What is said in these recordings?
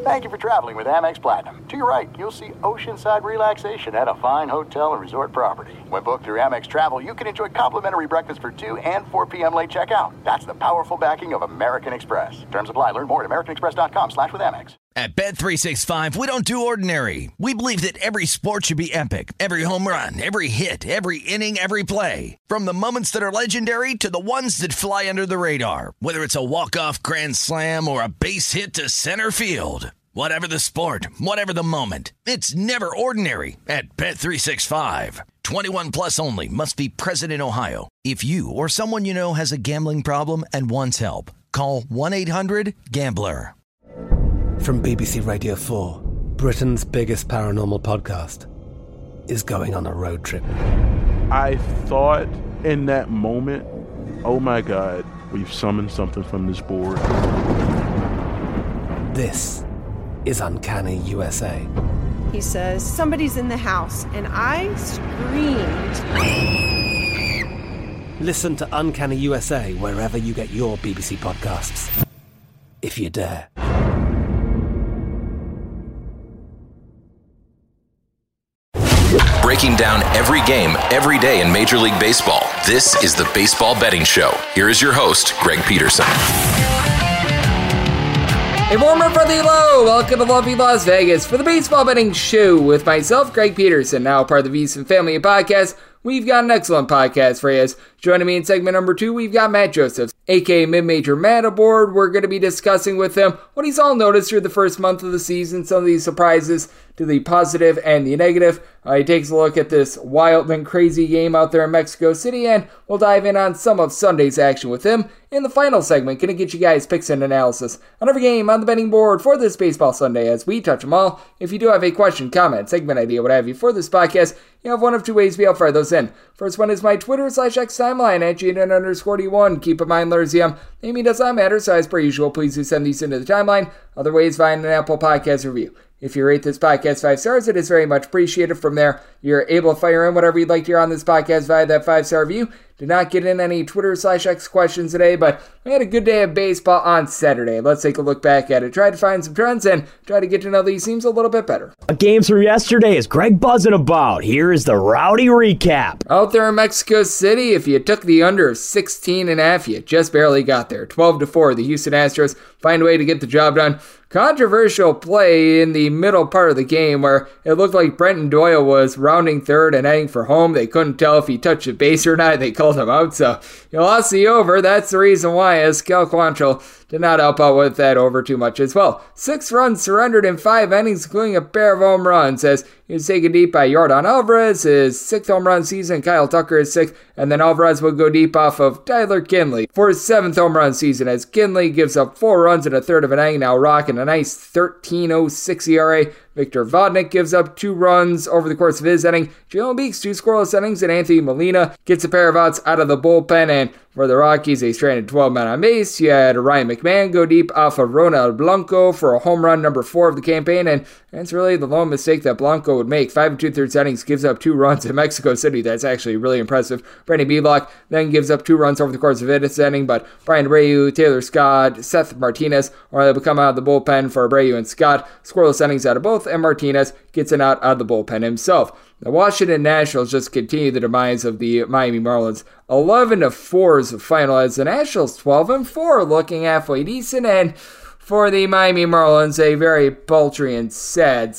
Thank you for traveling with Amex Platinum. To your right, you'll see oceanside relaxation at a fine hotel and resort property. When booked through Amex Travel, you can enjoy complimentary breakfast for 2 and 4 p.m. late checkout. That's the powerful backing of American Express. Terms apply. Learn more at americanexpress.com/withAmex. At Bet365, we don't do ordinary. We believe that every sport should be epic. Every home run, every hit, every inning, every play. From the moments that are legendary to the ones that fly under the radar. Whether it's a walk-off grand slam or a base hit to center field. Whatever the sport, whatever the moment. It's never ordinary at Bet365. 21 plus only. Must be present in Ohio. If you or someone you know has a gambling problem and wants help, call 1-800-GAMBLER. From BBC Radio 4, Britain's biggest paranormal podcast is going on a road trip. I thought in that moment, oh my God, we've summoned something from this board. This is Uncanny USA. He says, somebody's in the house, and I screamed. Listen to Uncanny USA wherever you get your BBC podcasts, if you dare. Breaking down every game, every day in Major League Baseball. This is the Baseball Betting Show. Here is your host, Greg Peterson. A warmer for the low. Welcome to lovely Las Vegas for the Baseball Betting Show with myself, Greg Peterson, now part of the VSiN Family Podcast. We've got an excellent podcast for you. Joining me in segment number 2, we've got Matt Josephs, aka Mid-Major Matt, aboard. We're going to be discussing with him what he's all noticed through the first month of the season, some of these surprises to the positive and the negative. He takes a look at this wild and crazy game out there in Mexico City, and we'll dive in on some of Sunday's action with him. In the final segment, going to get you guys picks and analysis on every game on the betting board for this Baseball Sunday as we touch them all. If you do have a question, comment, segment idea, what have you for this podcast, you have one of two ways to be able to fire those in. First one is my Twitter/X timeline at @GN_D1. Keep in mind, Lerzium, Amy does not matter, so as per usual, please do send these into the timeline. Other ways, find an Apple Podcast review. If you rate this podcast 5 stars, it is very much appreciated. From there, you're able to fire in whatever you'd like to hear on this podcast via that 5-star review. Did not get in any Twitter/X questions today, but we had a good day of baseball on Saturday. Let's take a look back at it, try to find some trends, and try to get to know these teams a little bit better. Games from yesterday is Greg buzzing about. Here is the rowdy recap. Out there in Mexico City, if you took the under of 16.5, you just barely got there. 12-4, the Houston Astros find a way to get the job done. Controversial play in the middle part of the game where it looked like Brenton Doyle was rounding third and heading for home. They couldn't tell if he touched the base or not. They called him out, so he lost the over. That's the reason why, as Cal Quantrill did not help out with that over too much as well. 6 runs surrendered in 5 innings, including a pair of home runs, as he was taken deep by Yordan Alvarez, his 6th home run season. Kyle Tucker is 6th, and then Alvarez would go deep off of Tyler Kinley for his 7th home run season, as Kinley gives up 4 runs in a third of an inning, now rocking a nice 13.06 ERA. Victor Vodnik gives up 2 runs over the course of his inning. Jalen Beeks, 2 scoreless innings, and Anthony Molina gets a pair of outs out of the bullpen. And for the Rockies, they stranded 12 men on base. You had Ryan McMahon go deep off of Ronald Blanco for a home run number 4 of the campaign, and that's really the lone mistake that Blanco would make. 5 2/3 innings, gives up 2 runs in Mexico City. That's actually really impressive. Brandon Belock then gives up 2 runs over the course of his inning, but Brian Abreu, Taylor Scott, Seth Martinez are able to come out of the bullpen for Abreu and Scott. Scoreless innings out of both, and Martinez gets an out of the bullpen himself. The Washington Nationals just continue the demise of the Miami Marlins. 11-4 is the final, as the Nationals 12-4, looking halfway decent, and for the Miami Marlins, a very paltry and sad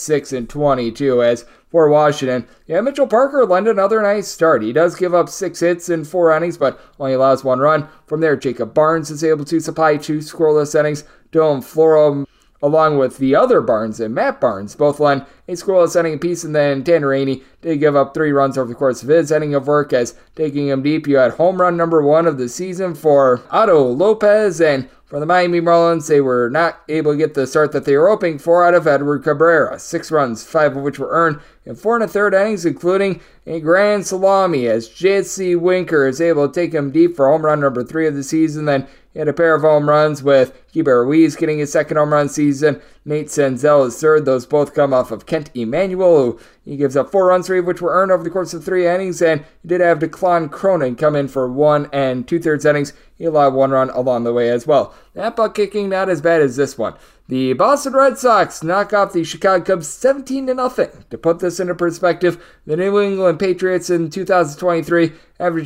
6-22, as for Washington, Mitchell Parker lent another nice start. He does give up 6 hits in 4 innings, but only allows 1 run. From there, Jacob Barnes is able to supply 2 scoreless innings. Dylan Floro, along with the other Barnes and Matt Barnes, both lend a scoreless inning apiece, and then Tanner Rainey did give up 3 runs over the course of his inning of work, as taking him deep, you had home run number 1 of the season for Otto Lopez, and for the Miami Marlins, they were not able to get the start that they were hoping for out of Edward Cabrera. 6 runs, 5 of which were earned in 4 1/3 innings, including a grand salami, as Jesse Winker is able to take him deep for home run number 3 of the season. Then he had a pair of home runs with Keibert Ruiz getting his 2nd home run season. Nate Senzel is 3rd. Those both come off of Kent Emanuel, who he gives up 4 runs, 3 of which were earned over the course of 3 innings. And he did have Declan Cronin come in for 1 2/3 innings. He allowed 1 run along the way as well. That butt kicking not as bad as this one. The Boston Red Sox knock off the Chicago Cubs 17-0. To put this into perspective, the New England Patriots in 2023 averaged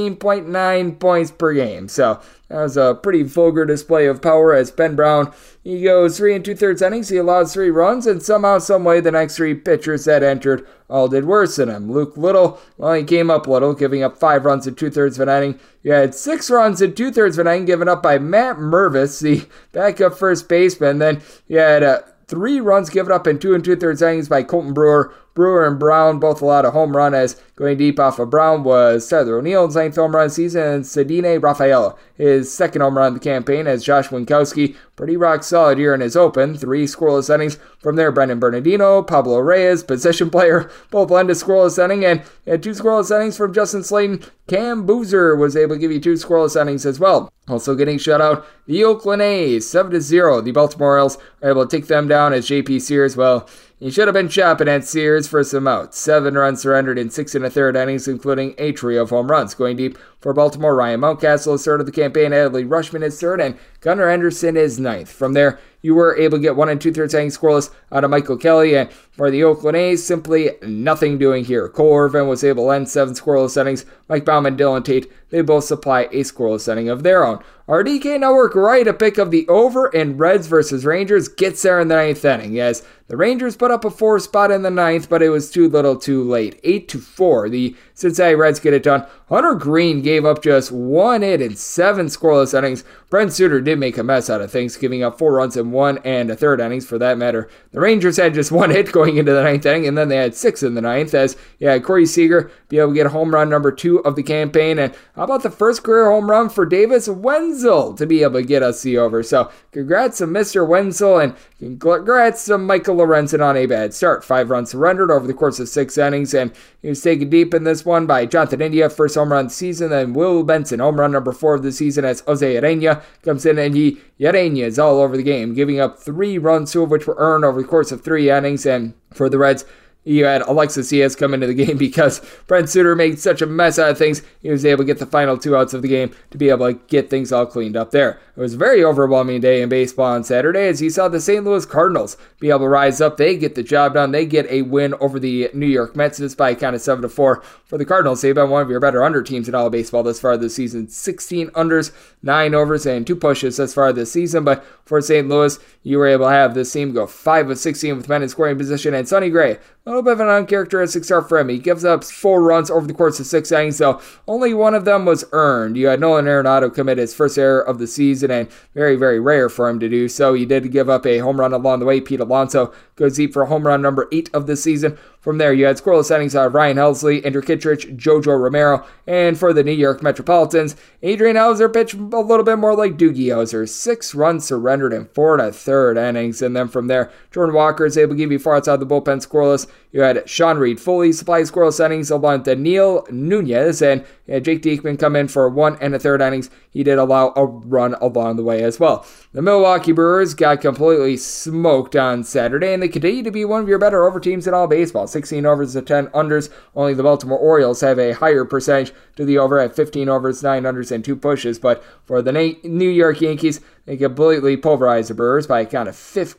13.9 points per game. So that was a pretty vulgar display of power as Ben Brown, he goes 3 2/3 innings, he allows 3 runs, and somehow, someway, the next 3 pitchers that entered all did worse than him. Luke Little, well, he came up little, giving up 5 runs in 2/3 of an inning. You had 6 runs in 2/3 of an inning given up by Matt Mervis, the backup first baseman. Then you had 3 runs given up in 2 2/3 innings by Colton Brewer. Brewer and Brown both allowed a home run, as going deep off of Brown was Tyler O'Neill's 9th home run of the season, and Cedine Rafaela, his 2nd home run of the campaign, as Josh Winkowski, pretty rock solid here in his open. 3 scoreless innings. From there, Brendan Bernardino, Pablo Reyes, position player, both lend a scoreless inning, and had 2 scoreless innings from Justin Slayton. Cam Boozer was able to give you 2 scoreless innings as well. Also getting shut out, the Oakland A's, 7-0. The Baltimore Orioles are able to take them down as JP Sears, well, he should have been chopping at Sears for some outs. 7 runs surrendered in 6 1/3 innings, including a trio of home runs. Going deep for Baltimore, Ryan Mountcastle is 3rd of the campaign, Adley Rushman is 3rd, and Gunnar Henderson is 9th. From there, you were able to get 1 2/3 innings scoreless out of Michael Kelly, and for the Oakland A's, simply nothing doing here. Cole Irvin was able to lend 7 scoreless innings. Mike Baumann, Dylan Tate, they both supply a scoreless inning of their own. Our DK Network right, a pick of the over in Reds versus Rangers gets there in the 9th inning, as the Rangers put up a 4 spot in the 9th, but it was too little too late. 8-4, the Cincinnati Reds get it done. Hunter Green gave up just 1 hit in 7 scoreless innings. Brent Suter did make a mess out of things, giving up 4 runs in 1 1/3 innings for that matter. The Rangers had just 1 hit going into the 9th inning, and then they had 6 in the 9th, as Corey Seager be able to get home run number 2 of the campaign. And how about the first career home run for Davis Wenzel to be able to get us the over? So congrats to Mr. Wenzel, and congrats to Michael Lorenzen on a bad start. 5 runs surrendered over the course of 6 innings, and he was taken deep in this one by Jonathan India, first home run of the season, then Will Benson, home run number 4 of the season, as Jose Urena comes in, and Urena is all over the game, giving up 3 runs, 2 of which were earned over the course of 3 innings. And for the Reds, you had Alexis Diaz come into the game because Brent Suter made such a mess out of things. He was able to get the final 2 outs of the game to be able to get things all cleaned up there. It was a very overwhelming day in baseball on Saturday, as you saw the St. Louis Cardinals be able to rise up. They get the job done. They get a win over the New York Mets just by a count of 7-4. For the Cardinals, they've been one of your better under teams in all of baseball thus far this season. 16 unders, 9 overs, and 2 pushes thus far this season. But for St. Louis, you were able to have this team go 5 of 16 with men in scoring position. And Sonny Gray, a little bit of an uncharacteristic start for him. He gives up 4 runs over the course of 6 innings, so only 1 of them was earned. You had Nolan Arenado commit his first error of the season, and very, very rare for him to do so. He did give up a home run along the way. Pete Alonso goes deep for home run number 8 of the season. From there, you had scoreless innings out of Ryan Helsley, Andrew Kittredge, Jojo Romero, and for the New York Metropolitans, Adrian Hauser pitched a little bit more like Doogie Howser. 6 runs surrendered in 4 1/3 innings, and then from there, Jordan Walker is able to give you 4 outs out of the bullpen scoreless. You had Sean Reed fully supply scoreless innings along with Neil Nunez, and Jake Diekman come in for 1 1/3 innings. He did allow a run along the way as well. The Milwaukee Brewers got completely smoked on Saturday, and they continue to be one of your better over teams in all baseball. 16 overs to 10 unders. Only the Baltimore Orioles have a higher percentage to the over at 15 overs, 9 unders, and 2 pushes. But for the New York Yankees, they completely pulverized the Brewers by a count of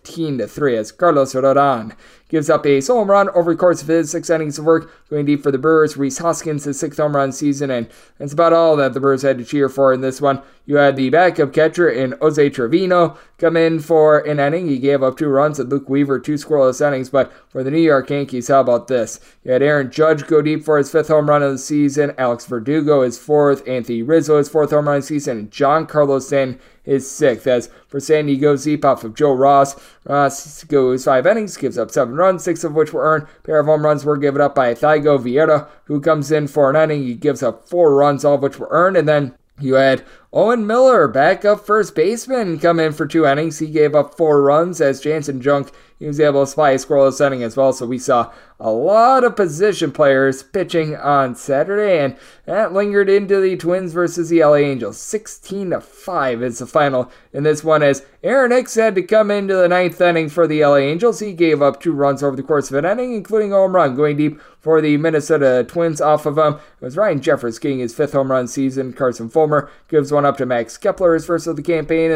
15-3 as Carlos Rodon gives up a solo home run over the course of his 6 innings of work. Going deep for the Brewers, Rhys Hoskins, his 6th home run season, and that's about all that the Brewers had to cheer for in this one. You had the backup catcher in Jose Trevino come in for an inning. He gave up 2 runs, and Luke Weaver 2 scoreless innings. But for the New York Yankees, how about this? You had Aaron Judge go deep for his 5th home run of the season. Alex Verdugo his 4th. Anthony Rizzo his 4th home run of the season. And Giancarlo Stanton his 6th. As for Sandy, goes deep off of Joe Ross. Ross goes 5 innings, gives up 7 runs, 6 of which were earned. A pair of home runs were given up by Thaigo Vieira, who comes in for an inning. He gives up 4 runs, all of which were earned. And then you had Owen Miller, backup first baseman, come in for 2 innings. He gave up 4 runs as Jansen Junk, he was able to supply a scoreless inning as well. So we saw a lot of position players pitching on Saturday, and that lingered into the Twins versus the LA Angels. 16-5 is the final in this one, as Aaron Hicks had to come into the 9th inning for the LA Angels. He gave up 2 runs over the course of an inning, including a home run. Going deep for the Minnesota Twins off of him, it was Ryan Jeffers getting his 5th home run season. Carson Fulmer gives one up to Max Kepler, his first of the campaign, and then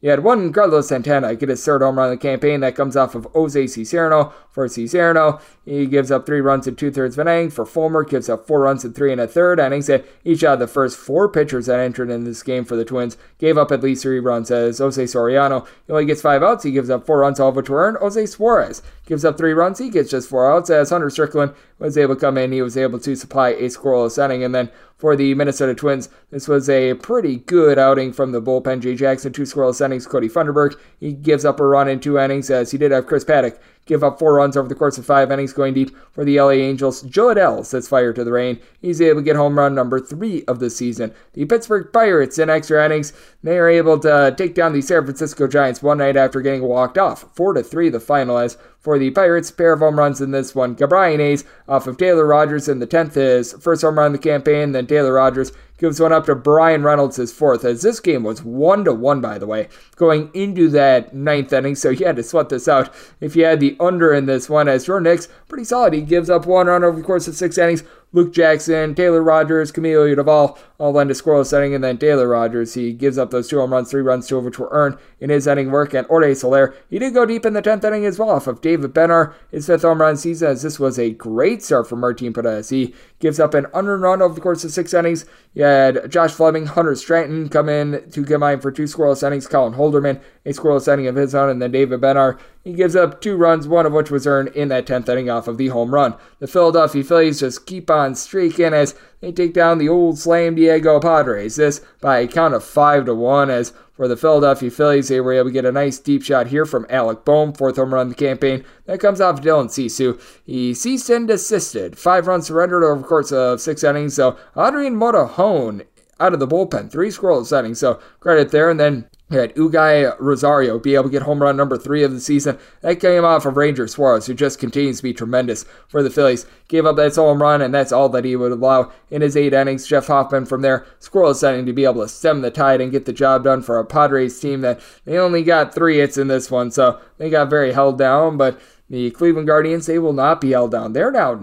You had Juan Carlos Santana get his third home run of the campaign. That comes off of Jose Cicierno. For Cicierno, he gives up 3 runs in 2/3 of an inning. For Fulmer, gives up 4 runs in 3 1/3 innings. And each of the first 4 pitchers that entered in this game for the Twins gave up at least 3 runs. As Jose Soriano, he only gets 5 outs. He gives up 4 runs, all of which were earned. Jose Suarez gives up 3 runs. He gets just 4 outs. As Hunter Strickland was able to come in, he was able to supply a scoreless inning. And then for the Minnesota Twins, this was a pretty good outing from the bullpen. Jay Jackson, 2 scoreless innings. Cody Funderburg, he gives up a run in 2 innings, as he did have Chris Paddock give up 4 runs over the course of 5 innings. Going deep for the LA Angels, Joe Adell sets fire to the rain. He's able to get home run number 3 of the season. The Pittsburgh Pirates, in extra innings, they are able to take down the San Francisco Giants one night after getting walked off. 4-3 the final. As for the Pirates, pair of home runs in this one. Gabriel Hayes off of Taylor Rogers in the 10th, his first home run in the campaign. Then Taylor Rogers gives one up to Brian Reynolds, his 4th, as this game was 1-1, by the way, going into that 9th inning, so you had to sweat this out if you had the under in this one. As Jordan Hicks, pretty solid. He gives up 1 run over the course of 6 innings. Luke Jackson, Taylor Rogers, Camilo Duvall all lend a scoreless inning, and then Taylor Rogers, he gives up those 2 home runs, 3 runs, 2 of which were earned in his inning work. And Jorge Soler, he did go deep in the 10th inning as well off of David Bednar, his 5th home run season, as this was a great start for Martin Perez. He gives up an unearned run over the course of 6 innings. You had Josh Fleming, Hunter Stratton come in for 2 scoreless innings. Colin Holderman, a scoreless inning of his own, and then David Bednar, he gives up 2 runs, 1 of which was earned in that 10th inning off of the home run. The Philadelphia Phillies just keep on streaking as they take down the old Slam Diego Padres. This by a count of 5-1. As for the Philadelphia Phillies, they were able to get a nice deep shot here from Alec Bohm, 4th home run of the campaign. That comes off Dylan Cease. He ceased and desisted. 5 runs surrendered over the course of 6 innings. So Adrian Morejon out of the bullpen, 3 scoreless innings. So credit there. And then you had Ugai Rosario be able to get home run number 3 of the season. That came off of Ranger Suarez, who just continues to be tremendous for the Phillies. Gave up that home run, and that's all that he would allow in his 8 innings. Jeff Hoffman from there, scoreless inning to be able to stem the tide and get the job done for a Padres team that they only got 3 hits in this one, so they got very held down. But the Cleveland Guardians, they will not be held down. They're now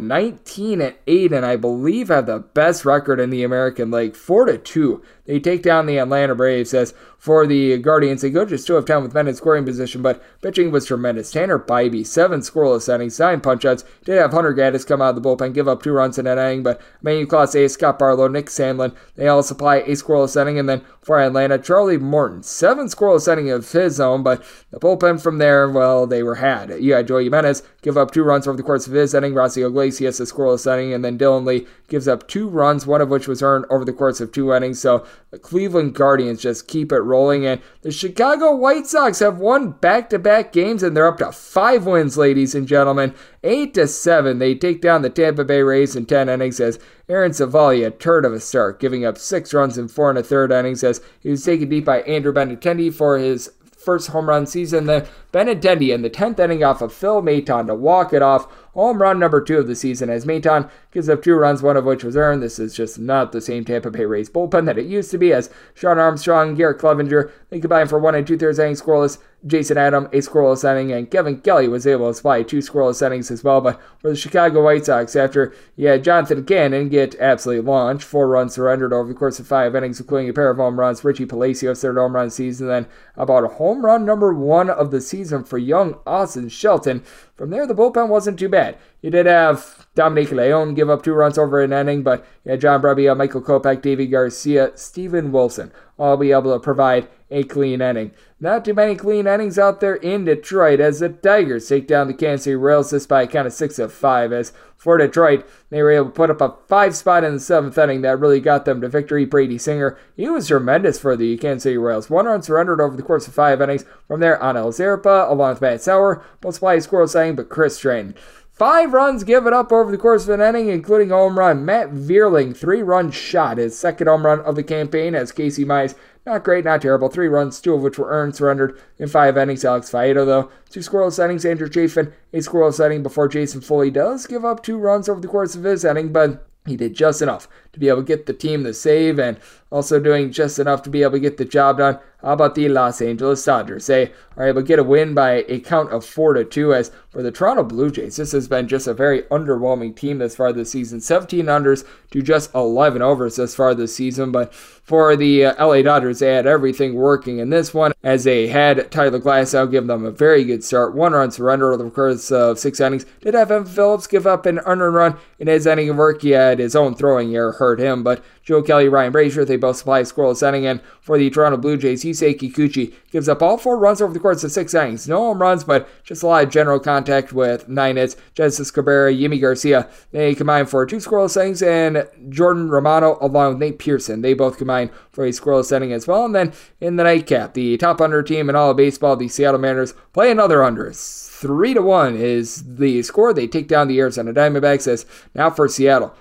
19-8, and I believe have the best record in the American League, 4-2. They take down the Atlanta Braves. As for the Guardians, they go just 2 of 10 with men in scoring position, but pitching was tremendous. Tanner Bybee, 7 scoreless innings, 9 punch-outs. Did have Hunter Gaddis come out of the bullpen, give up 2 runs in that inning, but Emmanuel Clase, Scott Barlow, Nick Sandlin, they all supply a scoreless inning. And then for Atlanta, Charlie Morton, 7 scoreless inning of his own, but the bullpen from there, well, they were had. You had Joey Jimenez give up 2 runs over the course of his inning. Rossi Iglesias, a scoreless inning, and then Dylan Lee gives up 2 runs, 1 of which was earned over the course of 2 innings. So the Cleveland Guardians just keep it rolling, and the Chicago White Sox have won back-to-back games, and they're up to 5 wins, ladies and gentlemen. 8-7, they take down the Tampa Bay Rays in 10 innings as Aaron Civale, a turd of a start, giving up 6 runs in 4 1/3 innings as he was taken deep by Andrew Benintendi for his first home run season. Then Benintendi in the 10th inning off of Phil Maton to walk it off. Home run number 2 of the season as Maton gives up 2 runs, 1 of which was earned. This is just not the same Tampa Bay Rays bullpen that it used to be, as Sean Armstrong, Garrett Clevenger, they combined for 1 2/3 innings scoreless. Jason Adam, a scoreless inning, and Kevin Kelly was able to supply 2 scoreless innings as well. But for the Chicago White Sox, after you had Jonathan Cannon get absolutely launched, 4 runs surrendered over the course of 5 innings, including a pair of home runs. Richie Palacios, 3rd home run season, then about a home run number 1 of the season for young Austin Shelton. From there, the bullpen wasn't too bad. You did have Dominic Leone give up 2 runs over an inning, but you had John Brebbia, Michael Kopech, Davey Garcia, Steven Wilson all be able to provide a clean inning. Not too many clean innings out there in Detroit as the Tigers take down the Kansas City Royals, this by a count of 6-5. As for Detroit, they were able to put up a 5 spot in the 7th inning that really got them to victory. Brady Singer, he was tremendous for the Kansas City Royals. 1 run surrendered over the course of 5 innings. From there, Anel Zerpa, along with Matt Sauer, both supply a scoreless inning, but Chris Stratton, 5 runs given up over the course of an inning, including a home run. Matt Vierling, 3-run shot, his 2nd home run of the campaign, as Casey Mize, not great, not terrible. 3 runs, 2 of which were earned, surrendered in 5 innings. Alex Faedo, though, 2 scoreless innings. Andrew Chafin, a scoreless inning before Jason Foley does give up 2 runs over the course of his inning, but he did just enough to be able to get the team the save, and also doing just enough to be able to get the job done. How about the Los Angeles Dodgers? They are able to get a win by a count of 4-2. As for the Toronto Blue Jays, this has been just a very underwhelming team thus far this season. 17 unders to just 11 overs thus far this season. But for the LA Dodgers, they had everything working in this one as they had Tyler Glasnow give them a very good start. 1-run surrender over the course of 6 innings. Did have Evan Phillips give up an earned run in his inning of work. He had his own throwing error hurt him, but Joe Kelly, Ryan Brasier, they both supply a scoreless inning. And for the Toronto Blue Jays, Yusei Kikuchi gives up all 4 runs over the course of 6 innings. No home runs, but just a lot of general contact with 9 hits. Genesis Cabrera, Yimi Garcia, they combine for 2 scoreless innings, and Jordan Romano along with Nate Pearson, they both combine for a scoreless inning as well. And then in the nightcap, the top under team in all of baseball, the Seattle Mariners, play another unders. 3-1 is the score. They take down the Arizona Diamondbacks. As now for Seattle,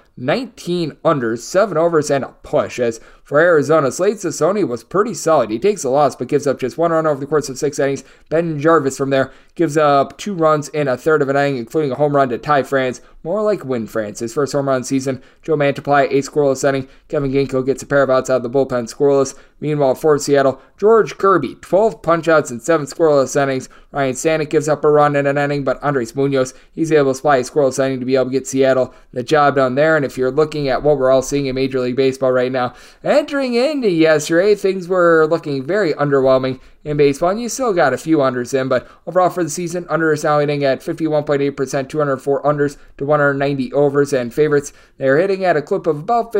19 unders, 7 overs, and a push. As for Arizona, Slade Cecconi was pretty solid. He takes a loss, but gives up just 1 run over the course of 6 innings. Ben Jarvis from there gives up 2 runs in a third of an inning, including a home run to Ty France, more like win France. His first home run season. Joe Mantiply, a scoreless inning. Kevin Ginkgo gets a pair of outs out of the bullpen, scoreless. Meanwhile, for Seattle, George Kirby, 12 punch-outs and 7 scoreless innings. Ryan Stanek gives up a run in an inning, but Andres Munoz, he's able to supply a scoreless inning to be able to get Seattle the job done there. And if you're looking at what we're all seeing in Major League Baseball right now, entering into yesterday, things were looking very underwhelming in baseball, and you still got a few unders in, but overall for the season, unders now hitting at 51.8%, 204 unders to 190 overs, and favorites, they're hitting at a clip of about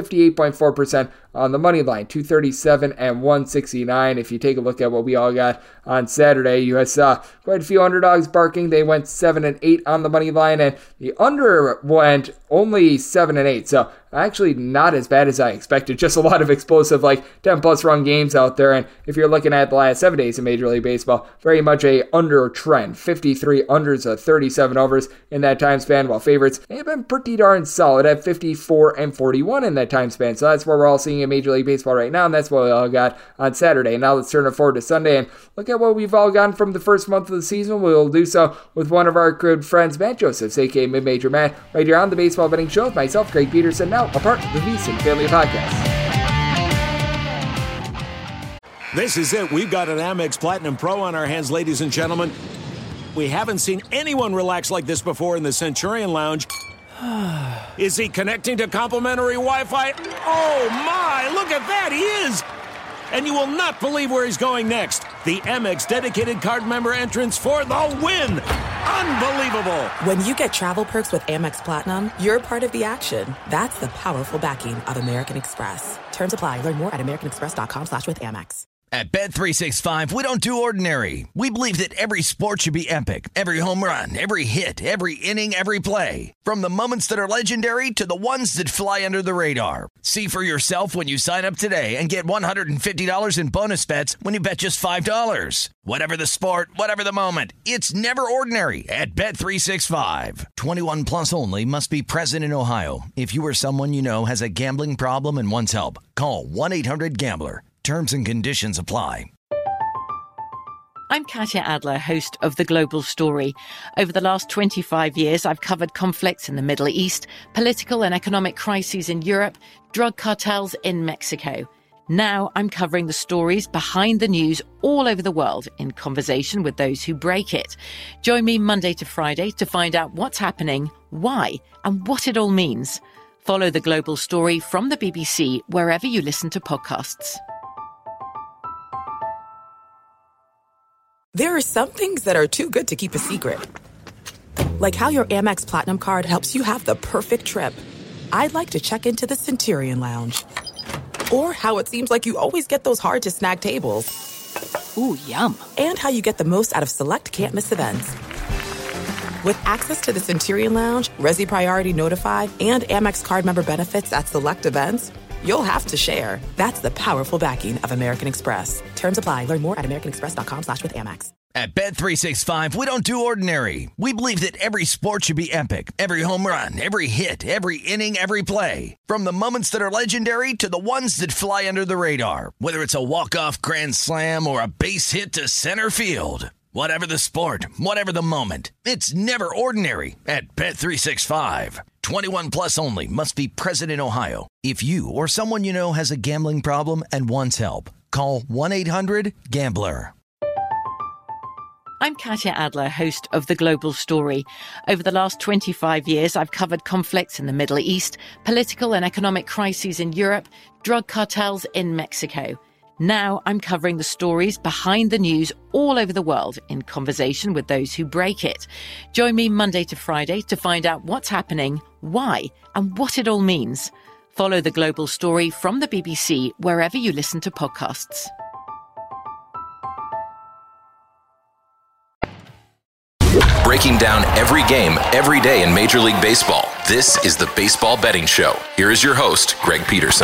58.4% on the money line, 237 and 169. If you take a look at what we all got on Saturday, you saw quite a few underdogs barking. They went 7 and 8 on the money line, and the under went only 7 and 8, so actually not as bad as I expected. Just a lot of explosive, 10-plus run games out there, and if you're looking at the last 7 days in Major League Baseball, very much a under trend. 53 unders of 37 overs in that time span, while favorites, they've been pretty darn solid at 54 and 41 in that time span. So that's what we're all seeing in Major League Baseball right now, and that's what we all got on Saturday. Now let's turn it forward to Sunday and look at what we've all gotten from the first month of the season. We'll do so with one of our good friends, Matt Josephs, aka Mid-Major Matt, right here on the Baseball Betting Show with myself, Greg Peterson, now a part of the VSiN Family Podcast. This is it. We've got an Amex Platinum Pro on our hands, ladies and gentlemen. We haven't seen anyone relax like this before in the Centurion Lounge. Is he connecting to complimentary Wi-Fi? Oh, my! Look at that! He is! And you will not believe where he's going next. The Amex dedicated card member entrance for the win! Unbelievable! When you get travel perks with Amex Platinum, you're part of the action. That's the powerful backing of American Express. Terms apply. Learn more at americanexpress.com/withAmex. At Bet365, we don't do ordinary. We believe that every sport should be epic. Every home run, every hit, every inning, every play. From the moments that are legendary to the ones that fly under the radar. See for yourself when you sign up today and get $150 in bonus bets when you bet just $5. Whatever the sport, whatever the moment, it's never ordinary at Bet365. 21 plus only. Must be present in Ohio. If you or someone you know has a gambling problem and wants help, call 1-800-GAMBLER. Terms and conditions apply. I'm Katya Adler, host of The Global Story. Over the last 25 years, I've covered conflicts in the Middle East, political and economic crises in Europe, drug cartels in Mexico. Now I'm covering the stories behind the news all over the world in conversation with those who break it. Join me Monday to Friday to find out what's happening, why, and what it all means. Follow The Global Story from the BBC wherever you listen to podcasts. There are some things that are too good to keep a secret. Like how your Amex Platinum card helps you have the perfect trip. I'd like to check into the Centurion Lounge. Or how it seems like you always get those hard-to-snag tables. Ooh, yum. And how you get the most out of select can't-miss events. With access to the Centurion Lounge, Resi Priority Notified, and Amex card member benefits at select events, you'll have to share. That's the powerful backing of American Express. Terms apply. Learn more at americanexpress.com/withAmex. At Bet365, we don't do ordinary. We believe that every sport should be epic. Every home run, every hit, every inning, every play. From the moments that are legendary to the ones that fly under the radar. Whether it's a walk-off grand slam or a base hit to center field. Whatever the sport, whatever the moment, it's never ordinary at Bet365. 21 plus only. Must be present in Ohio. If you or someone you know has a gambling problem and wants help, Call 1-800-GAMBLER. I'm Katya Adler, host of The Global Story. Over the last 25 years, I've covered conflicts in the Middle East, political and economic crises in Europe, drug cartels in Mexico. Now I'm covering the stories behind the news all over the world in conversation with those who break it. Join me Monday to Friday to find out what's happening, why, and what it all means. Follow The Global Story from the BBC wherever you listen to podcasts. Breaking down every game, every day in Major League Baseball. This is the Baseball Betting Show. Here is your host, Greg Peterson.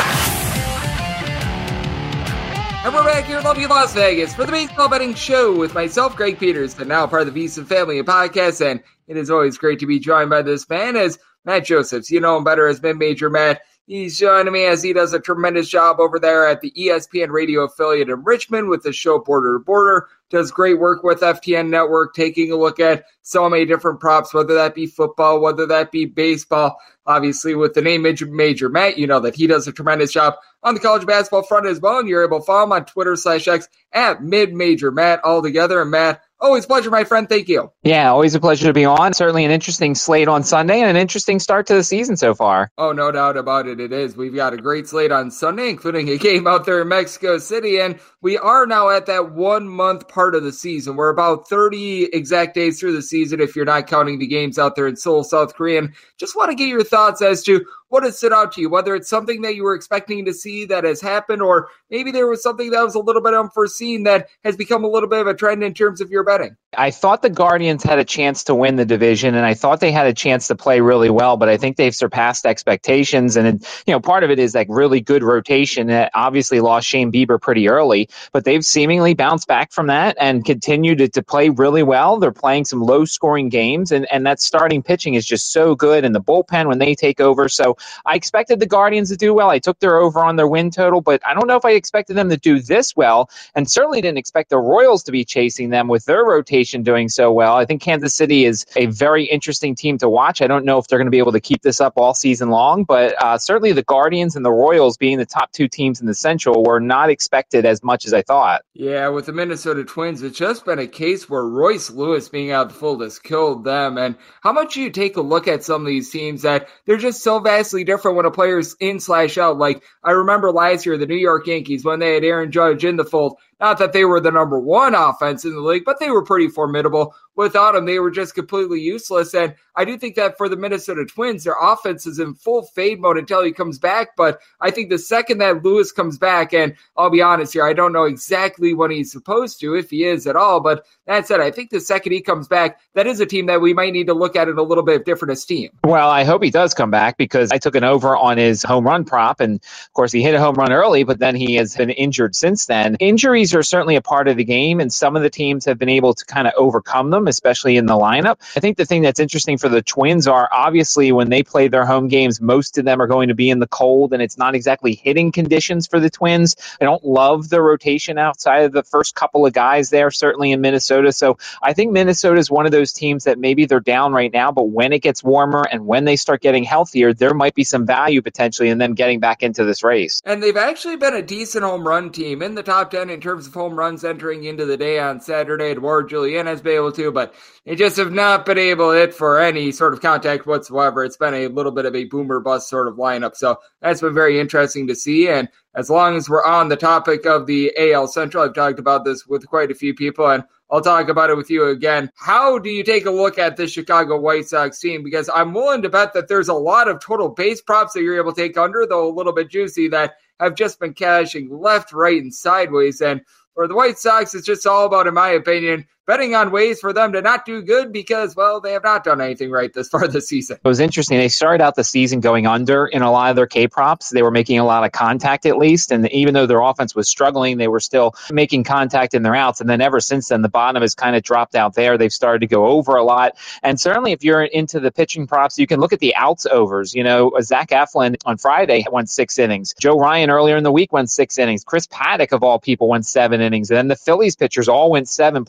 And we're back here in lovely Las Vegas for the Baseball Betting Show with myself, Greg Peterson, now part of the VSiN family of podcasts. And it is always great to be joined by this man as Matt Josephs. You know him better as Mid-Major Matt. He's joining me as he does a tremendous job over there at the ESPN radio affiliate in Richmond with the show Border to Border. Does great work with FTN Network, taking a look at so many different props, whether that be football, whether that be baseball. Obviously, with the name Major Matt, you know that he does a tremendous job on the college basketball front as well. And you're able to follow him on Twitter/X at Mid-Major Matt all together. And Matt, always a pleasure, my friend. Thank you. Yeah, always a pleasure to be on. Certainly an interesting slate on Sunday and an interesting start to the season so far. Oh, no doubt about it. It is. We've got a great slate on Sunday, including a game out there in Mexico City. And we are now at that 1 month part of the season. We're about 30 exact days through the season if you're not counting the games out there in Seoul, South Korea. And just want to get your thoughts as to what has stood out to you, whether it's something that you were expecting to see that has happened, or maybe there was something that was a little bit unforeseen that has become a little bit of a trend in terms of your betting. I thought the Guardians had a chance to win the division, and I thought they had a chance to play really well, but I think they've surpassed expectations. And, part of it is like really good rotation. It obviously lost Shane Bieber pretty early, but they've seemingly bounced back from that and continued to play really well. They're playing some low-scoring games, and that starting pitching is just so good, and the bullpen when they take over. So I expected the Guardians to do well. I took their over on their win total, but I don't know if I expected them to do this well, and certainly didn't expect the Royals to be chasing them with their rotation doing so well. I think Kansas City is a very interesting team to watch. I don't know if they're going to be able to keep this up all season long, but certainly the Guardians and the Royals being the top two teams in the Central were not expected as much as I thought. Yeah, with the Minnesota Twins, it's just been a case where Royce Lewis being out the fold has killed them. And how much do you take a look at some of these teams that they're just so vastly different when a player's in/out? Like, I remember last year, the New York Yankees, when they had Aaron Judge in the fold, not that they were the number one offense in the league, but they were pretty formidable. Without him, they were just completely useless. And I do think that for the Minnesota Twins, their offense is in full fade mode until he comes back. But I think the second that Lewis comes back, and I'll be honest here, I don't know exactly when he's supposed to, if he is at all. But that said, I think the second he comes back, that is a team that we might need to look at in a little bit of different esteem. Well, I hope he does come back, because I took an over on his home run prop. And of course, he hit a home run early, but then he has been injured since then. Injuries are certainly a part of the game, and some of the teams have been able to kind of overcome them, especially in the lineup. I think the thing that's interesting for the Twins are, obviously, when they play their home games, most of them are going to be in the cold, and it's not exactly hitting conditions for the Twins. I don't love the rotation outside of the first couple of guys there, certainly in Minnesota. So I think Minnesota is one of those teams that maybe they're down right now, but when it gets warmer and when they start getting healthier, there might be some value potentially in them getting back into this race. And they've actually been a decent home run team in the top 10 in terms of home runs entering into the day on Saturday. Eduardo Julian has been able to, but they just have not been able to hit for any sort of contact whatsoever. It's been a little bit of a boomer bust sort of lineup. So that's been very interesting to see. And as long as we're on the topic of the AL Central, I've talked about this with quite a few people, and I'll talk about it with you again. How do you take a look at the Chicago White Sox team? Because I'm willing to bet that there's a lot of total base props that you're able to take under, though a little bit juicy, that have just been cashing left, right, and sideways. And for the White Sox, it's just all about, in my opinion, betting on ways for them to not do good because, well, they have not done anything right this far this season. It was interesting. They started out the season going under in a lot of their K-props. They were making a lot of contact at least, and even though their offense was struggling, they were still making contact in their outs. And then ever since then, the bottom has kind of dropped out there. They've started to go over a lot. And certainly if you're into the pitching props, you can look at the outs overs. You know, Zach Eflin on Friday went 6 innings. Joe Ryan earlier in the week went 6 innings. Chris Paddock, of all people, went 7 innings. And then the Phillies pitchers all went 7+ innings.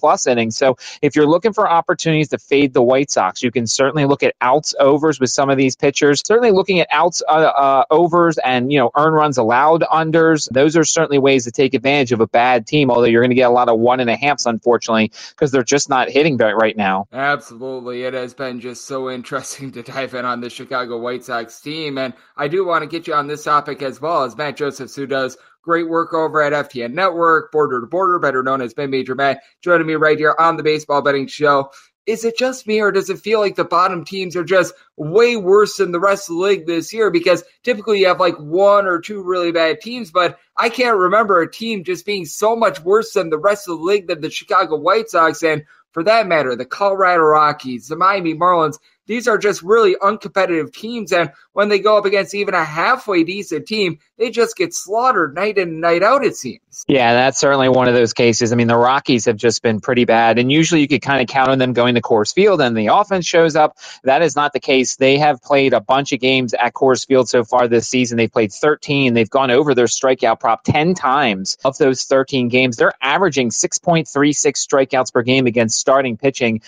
things. So if you're looking for opportunities to fade the White Sox, you can certainly look at outs overs with some of these pitchers. Certainly looking at outs overs and, earn runs allowed unders. Those are certainly ways to take advantage of a bad team, although you're going to get a lot of 1.5s, unfortunately, because they're just not hitting right now. Absolutely. It has been just so interesting to dive in on the Chicago White Sox team. And I do want to get you on this topic as well, as Matt Joseph, who does great work over at FTN Network, Border to Border, better known as Ben Major Matt, joining me right here on the Baseball Betting Show. Is it just me, or does it feel like the bottom teams are just way worse than the rest of the league this year? Because typically you have like one or two really bad teams, but I can't remember a team just being so much worse than the rest of the league than the Chicago White Sox. And for that matter, the Colorado Rockies, the Miami Marlins, these are just really uncompetitive teams, and when they go up against even a halfway decent team, they just get slaughtered night in and night out, it seems. Yeah, that's certainly one of those cases. I mean, the Rockies have just been pretty bad, and usually you could kind of count on them going to Coors Field and the offense shows up. That is not the case. They have played a bunch of games at Coors Field so far this season. They've played 13. They've gone over their strikeout prop 10 times. Of those 13 games, they're averaging 6.36 strikeouts per game against starting pitching,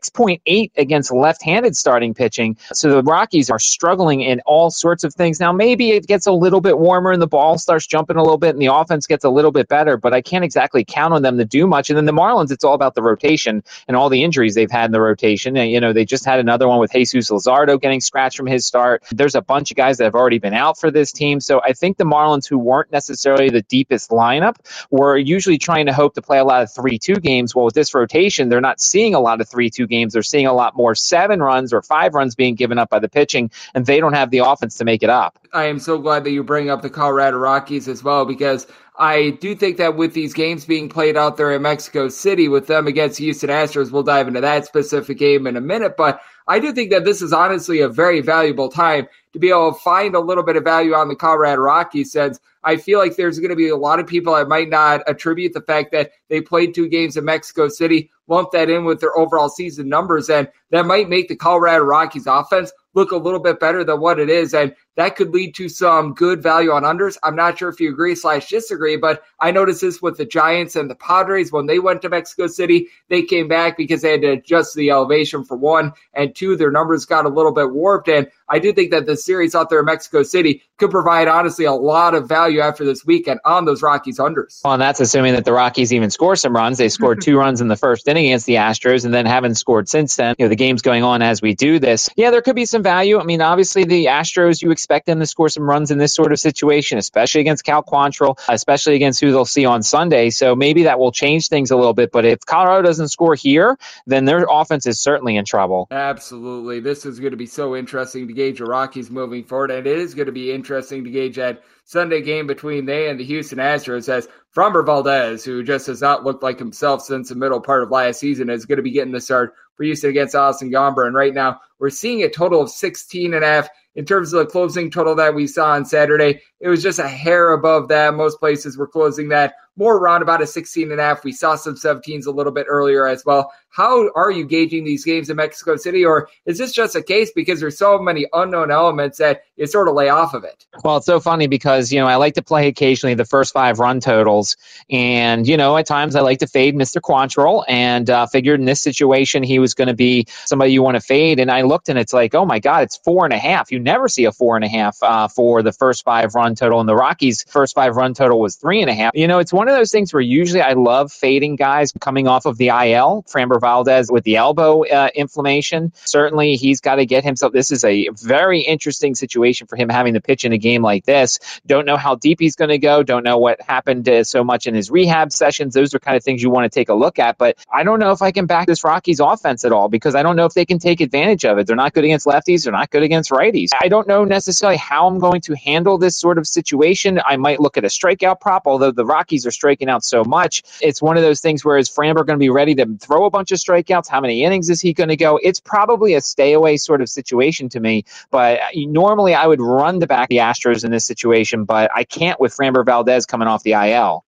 6.8 against left-handed starting pitching. So the Rockies are struggling in all sorts of things. Now, maybe it gets a little bit warmer and the ball starts jumping a little bit and the offense gets a little bit better, but I can't exactly count on them to do much. And then the Marlins, it's all about the rotation and all the injuries they've had in the rotation. And, they just had another one with Jesus Luzardo getting scratched from his start. There's a bunch of guys that have already been out for this team. So I think the Marlins, who weren't necessarily the deepest lineup, were usually trying to hope to play a lot of 3-2 games. Well, with this rotation, they're not seeing a lot of 3-2 games. They're seeing a lot more 7 runs or 5 runs being given up by the pitching, and they don't have the offense to make it up. I am so glad that you bring up the Colorado Rockies as well, because I do think that with these games being played out there in Mexico City with them against the Houston Astros, we'll dive into that specific game in a minute, but I do think that this is honestly a very valuable time to be able to find a little bit of value on the Colorado Rockies, since I feel like there's going to be a lot of people that might not attribute the fact that they played 2 games in Mexico City, lump that in with their overall season numbers, and that might make the Colorado Rockies offense look a little bit better than what it is, and that could lead to some good value on unders. I'm not sure if you agree/disagree, but I noticed this with the Giants and the Padres when they went to Mexico City. They came back because they had to adjust the elevation for 1, and 2, their numbers got a little bit warped, and I do think that the series out there in Mexico City could provide, honestly, a lot of value after this weekend on those Rockies unders. Well, and that's assuming that the Rockies even score some runs. They scored 2 runs in the first inning against the Astros and then haven't scored since then. The game's going on as we do this. Yeah, there could be some value. I mean, obviously, the Astros, you expect them to score some runs in this sort of situation, especially against Cal Quantrill, especially against who they'll see on Sunday. So maybe that will change things a little bit. But if Colorado doesn't score here, then their offense is certainly in trouble. Absolutely. This is going to be so interesting to gauge the Rockies moving forward, and it is going to be interesting to gauge that Sunday game between they and the Houston Astros, as Framber Valdez, who just has not looked like himself since the middle part of last season, is going to be getting the start for Houston against Austin Gomber. And right now, we're seeing a total of 16.5. In terms of the closing total that we saw on Saturday, it was just a hair above that. Most places were closing that more around about a 16.5. We saw some 17s a little bit earlier as well. How are you gauging these games in Mexico City, or is this just a case because there's so many unknown elements that you sort of lay off of it? Well, it's so funny because, I like to play occasionally the first 5 run totals, and, at times I like to fade Mr. Quantrill, and figured in this situation he was going to be somebody you want to fade, and I looked and it's like, oh my God, it's 4.5. You never see a 4.5 for the first 5 run total, and the Rockies' first 5 run total was 3.5. It's one of those things where usually I love fading guys coming off of the IL. Framber Valdez with the elbow inflammation. Certainly, he's got to get himself. This is a very interesting situation for him having to pitch in a game like this. Don't know how deep he's going to go. Don't know what happened so much in his rehab sessions. Those are kind of things you want to take a look at. But I don't know if I can back this Rockies offense at all, because I don't know if they can take advantage of it. They're not good against lefties. They're not good against righties. I don't know necessarily how I'm going to handle this sort of situation. I might look at a strikeout prop, although the Rockies are striking out so much. It's one of those things where is Framber going to be ready to throw a bunch of strikeouts? How many innings is he going to go? It's probably a stay away sort of situation to me, but normally I would run to back the Astros in this situation, but I can't with Framber Valdez coming off the IL.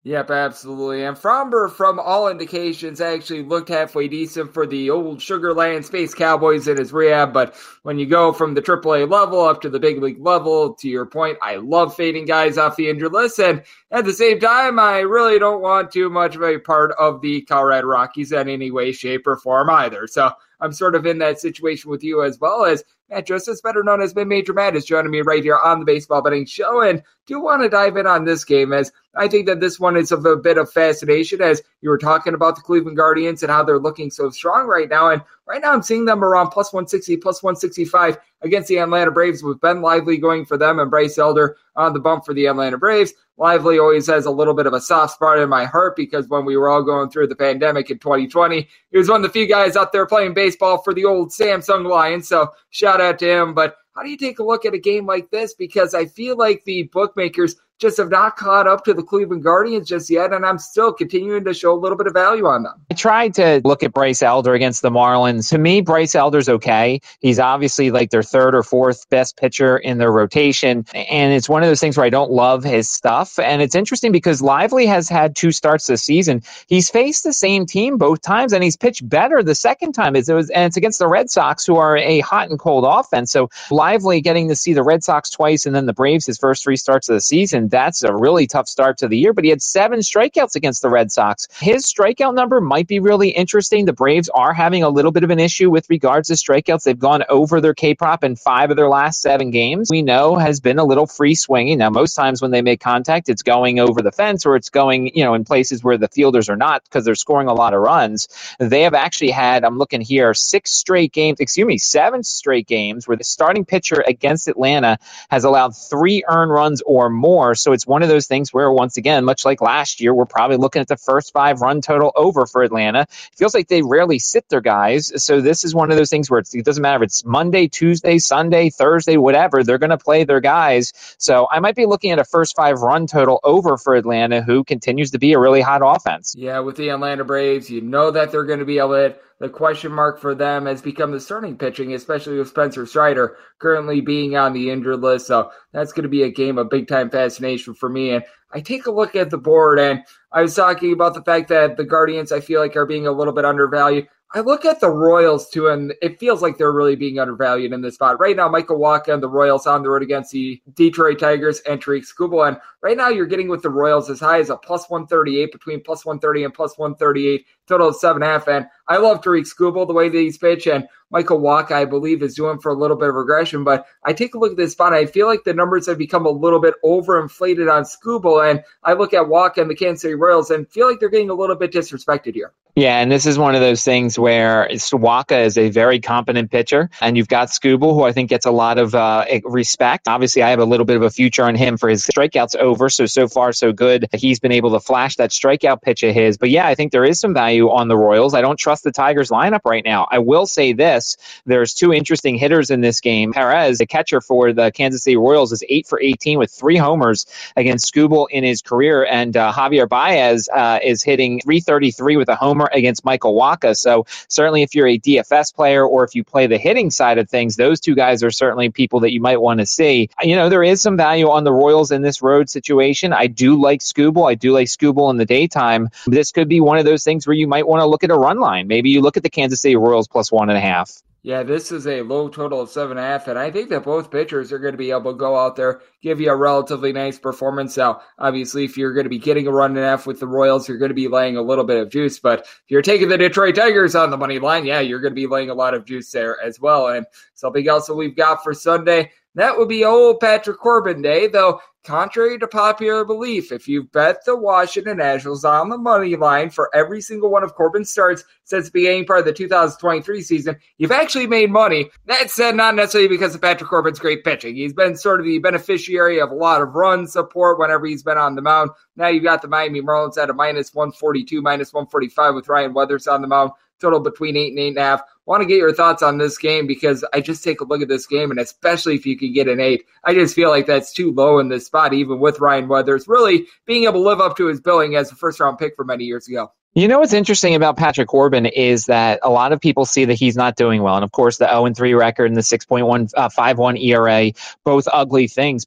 Yep, absolutely. And Fromber, from all indications, actually looked halfway decent for the old Sugar Land Space Cowboys in his rehab. But when you go from the AAA level up to the big league level, to your point, I love fading guys off the injured list. And at the same time, I really don't want too much of a part of the Colorado Rockies in any way, shape, or form either. So I'm sort of in that situation with you, as well as Matt Joseph, better known as Major Matt, is joining me right here on the Baseball Betting Show. And do want to dive in on this game, as I think that this one is of a bit of fascination, as you were talking about the Cleveland Guardians and how they're looking so strong right now. And right now I'm seeing them around plus 160, plus 165 against the Atlanta Braves, with Ben Lively going for them and Bryce Elder on the bump for the Atlanta Braves. Lively always has a little bit of a soft spot in my heart, because when we were all going through the pandemic in 2020, he was one of the few guys out there playing baseball for the old Samsung Lions. So shout out to him. But how do you take a look at a game like this? Because I feel like the bookmakers just have not caught up to the Cleveland Guardians just yet, and I'm still continuing to show a little bit of value on them. I tried to look at Bryce Elder against the Marlins. To me, Bryce Elder's okay. He's obviously like their third or fourth best pitcher in their rotation, and it's one of those things where I don't love his stuff. And it's interesting because Lively has had 2 starts this season. He's faced the same team both times, and he's pitched better the second time. And it's against the Red Sox, who are a hot and cold offense. So Lively getting to see the Red Sox twice and then the Braves his first 3 starts of the season, that's a really tough start to the year. But he had 7 strikeouts against the Red Sox. His strikeout number might be really interesting. The Braves are having a little bit of an issue with regards to strikeouts. They've gone over their K-prop in 5 of their last 7 games. We know has been a little free swinging. Now, most times when they make contact, it's going over the fence, or it's going, in places where the fielders are not, because they're scoring a lot of runs. They have actually had, I'm looking here, 7 straight games where the starting pitcher against Atlanta has allowed 3 earned runs or more. So it's one of those things where, once again, much like last year, we're probably looking at the first 5 run total over for Atlanta. It feels like they rarely sit their guys. So this is one of those things where it doesn't matter if it's Monday, Tuesday, Sunday, Thursday, whatever, they're going to play their guys. So I might be looking at a first 5 run total over for Atlanta, who continues to be a really hot offense. Yeah, with the Atlanta Braves, you know that they're going to be able to. The question mark for them has become the starting pitching, especially with Spencer Strider currently being on the injured list. So that's going to be a game of big-time fascination for me. And I take a look at the board, and I was talking about the fact that the Guardians, I feel like, are being a little bit undervalued. I look at the Royals, too, and it feels like they're really being undervalued in this spot. Right now, Michael Wacha and the Royals on the road against the Detroit Tigers and Tariq Skubal. And right now, you're getting with the Royals as high as a plus 138, between plus 130 and plus 138, total of 7.5. And I love Tariq Skubal, the way that he's pitched, and Michael Wacha, I believe, is doing for a little bit of regression. But I take a look at this spot, I feel like the numbers have become a little bit overinflated on Skubal, and I look at Wacha and the Kansas City Royals and feel like they're getting a little bit disrespected here. Yeah, and this is one of those things where Wacha is a very competent pitcher, and you've got Skubal, who I think gets a lot of respect. Obviously, I have a little bit of a future on him for his strikeouts over, so far so good. He's been able to flash that strikeout pitch of his. But yeah, I think there is some value on the Royals. I don't trust the Tigers lineup right now. I will say this, there's 2 interesting hitters in this game. Perez, the catcher for the Kansas City Royals, is 8 for 18 with 3 homers against Skubal in his career, and Javier Baez is hitting .333 with a homer against Michael Wacha. So certainly if you're a DFS player, or if you play the hitting side of things, those 2 guys are certainly people that you might want to see. There is some value on the Royals in this road situation. I do like Skubal. I do like Skubal in the daytime. This could be one of those things where you might want to look at a run line. Maybe you look at the Kansas City Royals plus 1.5. Yeah, this is a low total of 7.5, and I think that both pitchers are going to be able to go out there, give you a relatively nice performance. Now, obviously, if you're going to be getting a 1.5 with the Royals, you're going to be laying a little bit of juice, but if you're taking the Detroit Tigers on the money line, yeah, you're going to be laying a lot of juice there as well. And something else that we've got for Sunday, that would be old Patrick Corbin Day, though contrary to popular belief, if you bet the Washington Nationals on the money line for every single one of Corbin's starts since the beginning part of the 2023 season, you've actually made money. That said, not necessarily because of Patrick Corbin's great pitching. He's been sort of the beneficiary of a lot of run support whenever he's been on the mound. Now you've got the Miami Marlins at a minus 142, minus 145 with Ryan Weathers on the mound. Total between 8 and 8.5. Want to get your thoughts on this game, because I just take a look at this game, and especially if you can get an 8, I just feel like that's too low in this spot, even with Ryan Weathers really being able to live up to his billing as a first-round pick from many years ago. You know what's interesting about Patrick Corbin is that a lot of people see that he's not doing well. And of course, the 0-3 record and the 6.151 ERA, both ugly things. But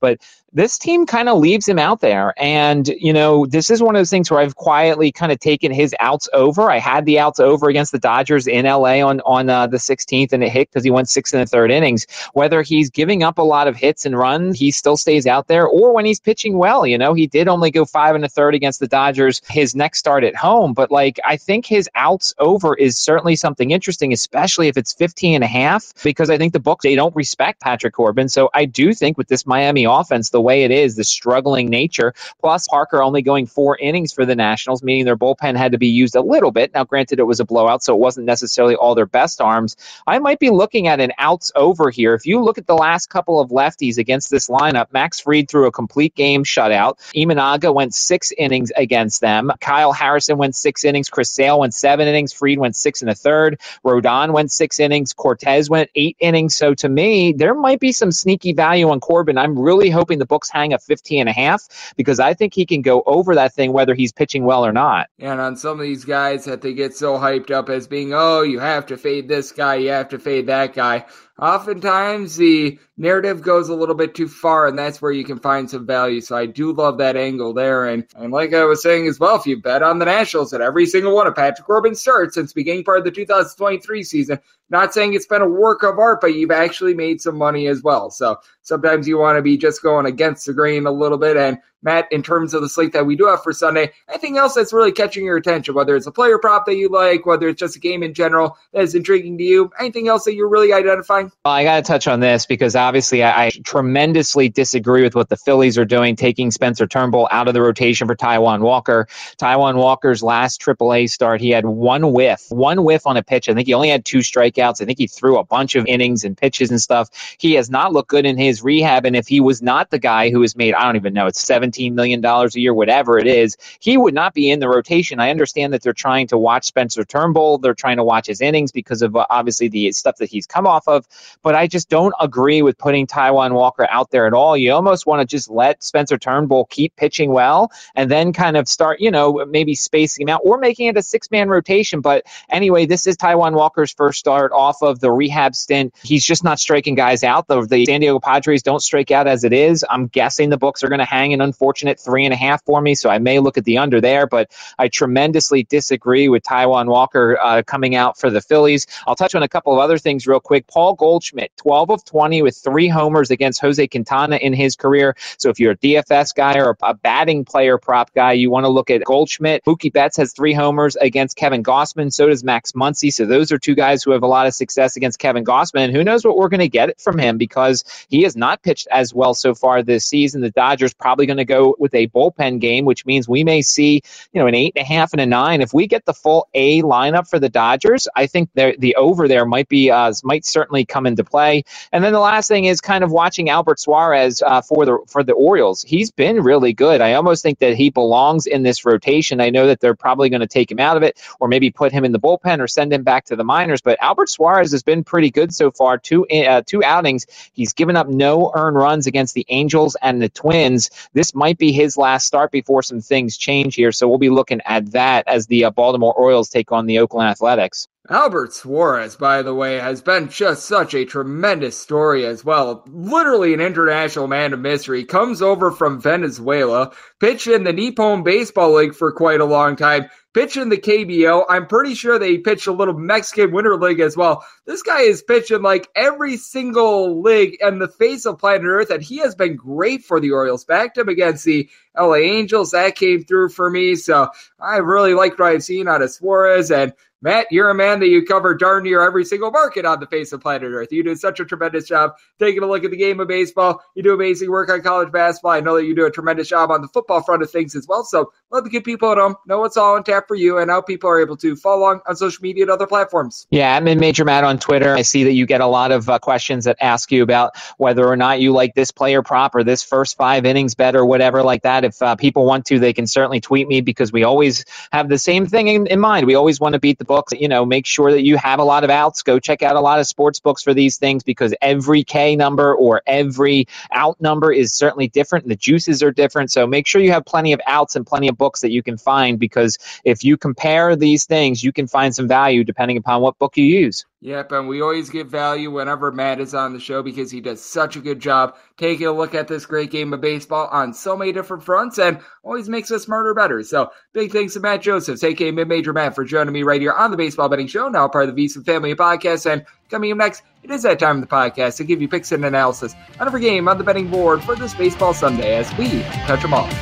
this team kind of leaves him out there. And, this is one of those things where I've quietly kind of taken his outs over. I had the outs over against the Dodgers in LA on the 16th, and it hit because he went 6 in the third innings. Whether he's giving up a lot of hits and runs, he still stays out there, or when he's pitching well. He did only go 5 in the third against the Dodgers his next start at home. But I think his outs over is certainly something interesting, especially if it's 15.5, because I think the books, they don't respect Patrick Corbin. So I do think with this Miami offense, the way it is, the struggling nature, plus Parker only going 4 innings for the Nationals, meaning their bullpen had to be used a little bit. Now, granted, it was a blowout, so it wasn't necessarily all their best arms. I might be looking at an outs over here. If you look at the last couple of lefties against this lineup, Max Fried threw a complete game shutout. Imanaga went 6 innings against them. Kyle Harrison went 6 innings. Chris Sale went 7 innings. Fried went 6 in the third. Rodon went 6 innings. Cortez went 8 innings. So to me, there might be some sneaky value on Corbin. I'm really hoping the books hang a 15.5 because I think he can go over that thing whether he's pitching well or not. And on some of these guys that they get so hyped up as being, you have to fade this guy, you have to fade that guy. Oftentimes the narrative goes a little bit too far, and that's where you can find some value. So I do love that angle there. And like I was saying as well, if you bet on the Nationals at every single one of Patrick Corbin's starts since beginning part of the 2023 season, not saying it's been a work of art, but you've actually made some money as well. So sometimes you want to be just going against the grain a little bit. And Matt, in terms of the slate that we do have for Sunday, anything else that's really catching your attention, whether it's a player prop that you like, whether it's just a game in general that is intriguing to you, anything else that you're really identifying? Well, I got to touch on this because obviously I tremendously disagree with what the Phillies are doing, taking Spencer Turnbull out of the rotation for Taijuan Walker. Taijuan Walker's last AAA start, he had one whiff on a pitch. I think he only had 2 strikeouts. I think he threw a bunch of innings and pitches and stuff. He has not looked good in his rehab, and if he was not the guy who has made, I don't even know, it's $17 million a year, whatever it is, he would not be in the rotation. I understand that they're trying to watch Spencer Turnbull. They're trying to watch his innings because of obviously the stuff that he's come off of, but I just don't agree with putting Taijuan Walker out there at all. You almost want to just let Spencer Turnbull keep pitching well and then kind of start, maybe spacing him out or making it a 6-man rotation. But anyway, this is Taijuan Walker's first start off of the rehab stint. He's just not striking guys out. The San Diego Padres don't strike out as it is. I'm guessing the books are going to hang an unfortunate 3.5 for me, so I may look at the under there, but I tremendously disagree with Taijuan Walker coming out for the Phillies. I'll touch on a couple of other things real quick. Paul Goldschmidt, 12 of 20 with 3 homers against Jose Quintana in his career. So if you're a DFS guy or a batting player prop guy, you want to look at Goldschmidt. Mookie Betts has 3 homers against Kevin Gausman. So does Max Muncy. So those are 2 guys who have a lot of success against Kevin Gausman. And who knows what we're going to get from him because he has not pitched as well so far this season. The Dodgers probably going to go with a bullpen game, which means we may see, an 8.5 and a 9. If we get the full A lineup for the Dodgers, I think the over there might certainly come into play. And then the last thing is kind of watching Albert Suarez for the Orioles. He's been really good. I almost think that he belongs in this rotation. I know that they're probably going to take him out of it or maybe put him in the bullpen or send him back to the minors. But Albert Suarez has been pretty good so far. 2 outings. He's given up no earned runs against the Angels and the Twins. This might be his last start before some things change here. So we'll be looking at that as the Baltimore Orioles take on the Oakland Athletics. Albert Suarez, by the way, has been just such a tremendous story as well. Literally an international man of mystery. Comes over from Venezuela, pitched in the Nippon Baseball League for quite a long time, pitched in the KBO. I'm pretty sure they pitched a little Mexican Winter League as well. This guy is pitching like every single league on the face of planet Earth, and he has been great for the Orioles. Backed him against the LA Angels. That came through for me, so I really like what I've seen out of Suarez. And Matt, you're a man that you cover darn near every single market on the face of planet Earth. You do such a tremendous job taking a look at the game of baseball. You do amazing work on college basketball. I know that you do a tremendous job on the football front of things as well. So let the good people at home know what's all on tap for you and how people are able to follow along on social media and other platforms. Yeah, I'm in Major Matt on Twitter. I see that you get a lot of questions that ask you about whether or not you like this player prop or this first 5 innings bet or whatever like that. If people want to, they can certainly tweet me because we always have the same thing in mind. We always want to beat the books. Make sure that you have a lot of outs. Go check out a lot of sports books for these things because every K number or every out number is certainly different. The juices are different. So make sure you have plenty of outs and plenty of books that you can find because if you compare these things, you can find some value depending upon what book you use. Yep, and we always give value whenever Matt is on the show because he does such a good job taking a look at this great game of baseball on so many different fronts and always makes us smarter better. So big thanks to Matt Josephs, aka Mid-Major Matt, for joining me right here on the Baseball Betting Show, now part of the VSiN family of podcasts. And coming up next, it is that time of the podcast to give you picks and analysis on every game on the betting board for this baseball Sunday as we touch them all.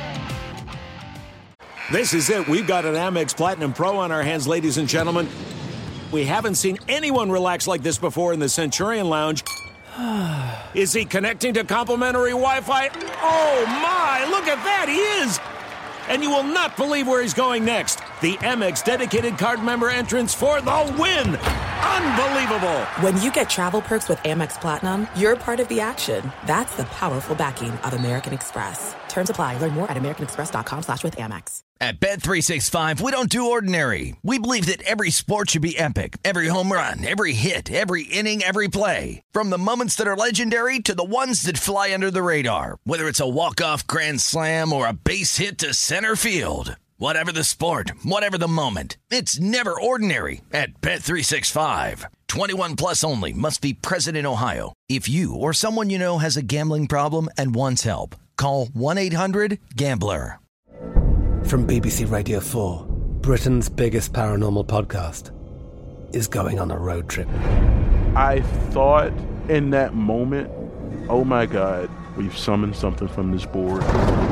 This is it. We've got an Amex Platinum Pro on our hands, ladies and gentlemen. We haven't seen anyone relax like this before in the Centurion Lounge. Is he connecting to complimentary Wi-Fi? Oh, my! Look at that! He is! And you will not believe where he's going next. The Amex dedicated card member entrance for the win! Unbelievable! When you get travel perks with Amex Platinum, you're part of the action. That's the powerful backing of American Express. Terms apply. Learn more at americanexpress.com/withAmex. At Bet365, we don't do ordinary. We believe that every sport should be epic. Every home run, every hit, every inning, every play. From the moments that are legendary to the ones that fly under the radar. Whether it's a walk-off grand slam or a base hit to center field. Whatever the sport, whatever the moment. It's never ordinary at Bet365. 21 plus only. Must be present in Ohio. If you or someone you know has a gambling problem and wants help, call 1-800-GAMBLER. From BBC Radio 4, Britain's biggest paranormal podcast is going on a road trip. I thought in that moment, oh my God, we've summoned something from this board.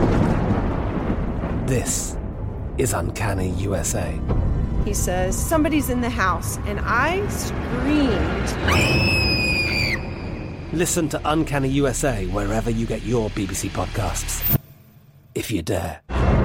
This is Uncanny USA. He says, somebody's in the house, and I screamed. Listen to Uncanny USA wherever you get your BBC podcasts, if you dare.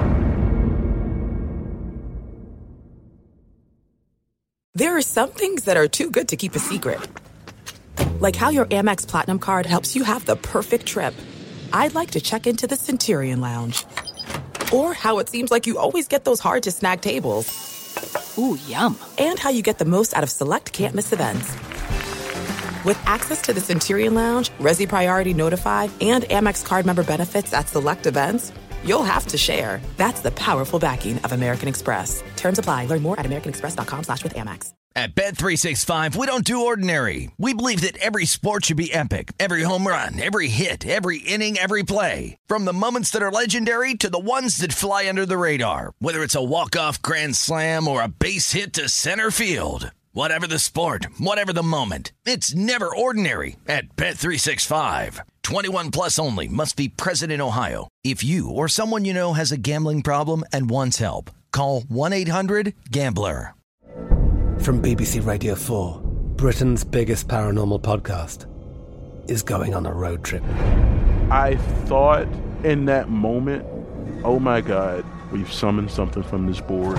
There are some things that are too good to keep a secret. Like how your Amex Platinum card helps you have the perfect trip. I'd like to check into the Centurion Lounge. Or how it seems like you always get those hard-to-snag tables. Ooh, yum. And how you get the most out of select can't-miss events. With access to the Centurion Lounge, Resi Priority Notify, and Amex card member benefits at select events, you'll have to share. That's the powerful backing of American Express. Terms apply. Learn more at americanexpress.com/withAmex. At Bet365, we don't do ordinary. We believe that every sport should be epic. Every home run, every hit, every inning, every play. From the moments that are legendary to the ones that fly under the radar. Whether it's a walk-off grand slam or a base hit to center field. Whatever the sport, whatever the moment. It's never ordinary at Bet365. 21 plus only. Must be present in Ohio. If you or someone you know has a gambling problem and wants help, call 1-800-GAMBLER. From BBC Radio 4, Britain's biggest paranormal podcast is going on a road trip. I thought in that moment, oh my God, we've summoned something from this board.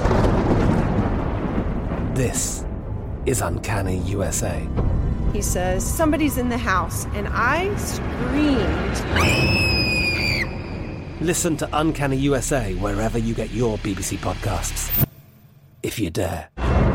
This is Uncanny USA. He says, somebody's in the house, and I screamed. Listen to Uncanny USA wherever you get your BBC podcasts, if you dare.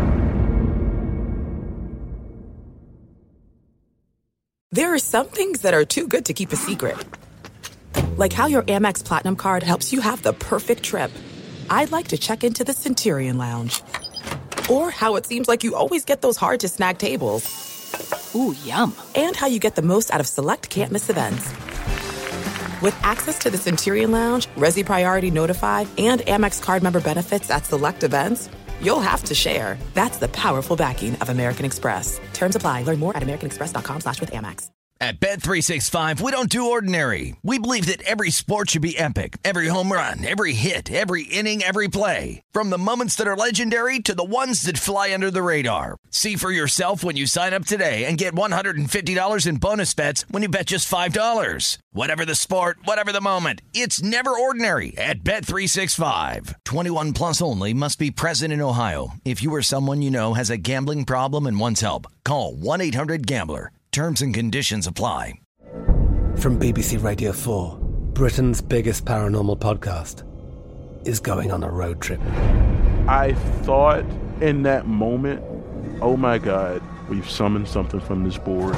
There are some things that are too good to keep a secret. Like how your Amex Platinum card helps you have the perfect trip. I'd like to check into the Centurion Lounge. Or how it seems like you always get those hard-to-snag tables. Ooh, yum. And how you get the most out of select can't-miss events. With access to the Centurion Lounge, Resi Priority Notify, and Amex card member benefits at select events, you'll have to share. That's the powerful backing of American Express. Terms apply. Learn more at americanexpress.com/withAmex. At Bet365, we don't do ordinary. We believe that every sport should be epic. Every home run, every hit, every inning, every play. From the moments that are legendary to the ones that fly under the radar. See for yourself when you sign up today and get $150 in bonus bets when you bet just $5. Whatever the sport, whatever the moment, it's never ordinary at Bet365. 21 plus only. Must be present in Ohio. If you or someone you know has a gambling problem and wants help, call 1-800-GAMBLER. Terms and conditions apply. From BBC Radio 4, Britain's biggest paranormal podcast is going on a road trip. I thought in that moment, oh my God, we've summoned something from this board.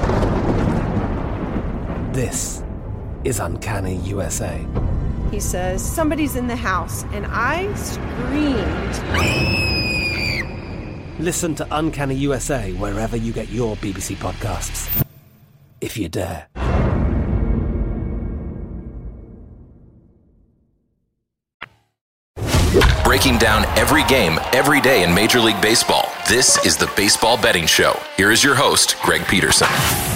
This is Uncanny USA. He says, somebody's in the house, and I screamed. Listen to Uncanny USA wherever you get your BBC podcasts, if you dare. Breaking down every game, every day in Major League Baseball, this is the Baseball Betting Show. Here is your host, Greg Peterson.